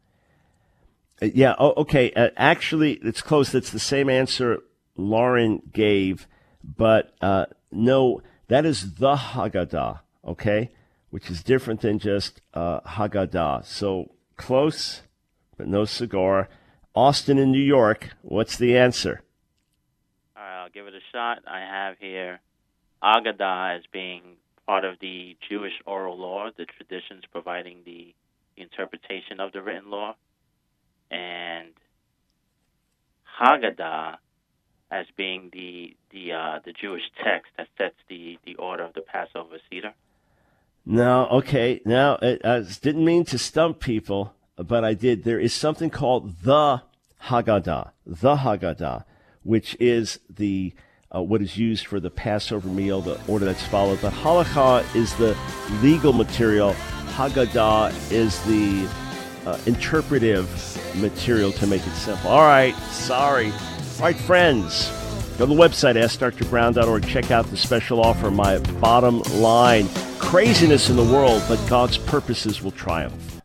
Yeah, okay. Actually, it's close. That's the same answer Lauren gave, but no, that is the Haggadah, okay, which is different than just Haggadah. So close, but no cigar. Austin in New York, what's the answer? All right, I'll give it a shot. I have here Haggadah as being part of the Jewish oral law, the traditions providing the interpretation of the written law, and Haggadah as being the Jewish text that sets the order of the Passover Seder. No, okay. Now, I didn't mean to stump people, but I did. There is something called the Haggadah, which is the what is used for the Passover meal, the order that's followed. But halakha is the legal material. Haggadah is the interpretive material, to make it simple. All right, sorry. All right, friends, go to the website, AskDrBrown.org. Check out the special offer, My Bottom Line. Craziness in the world, but God's purposes will triumph.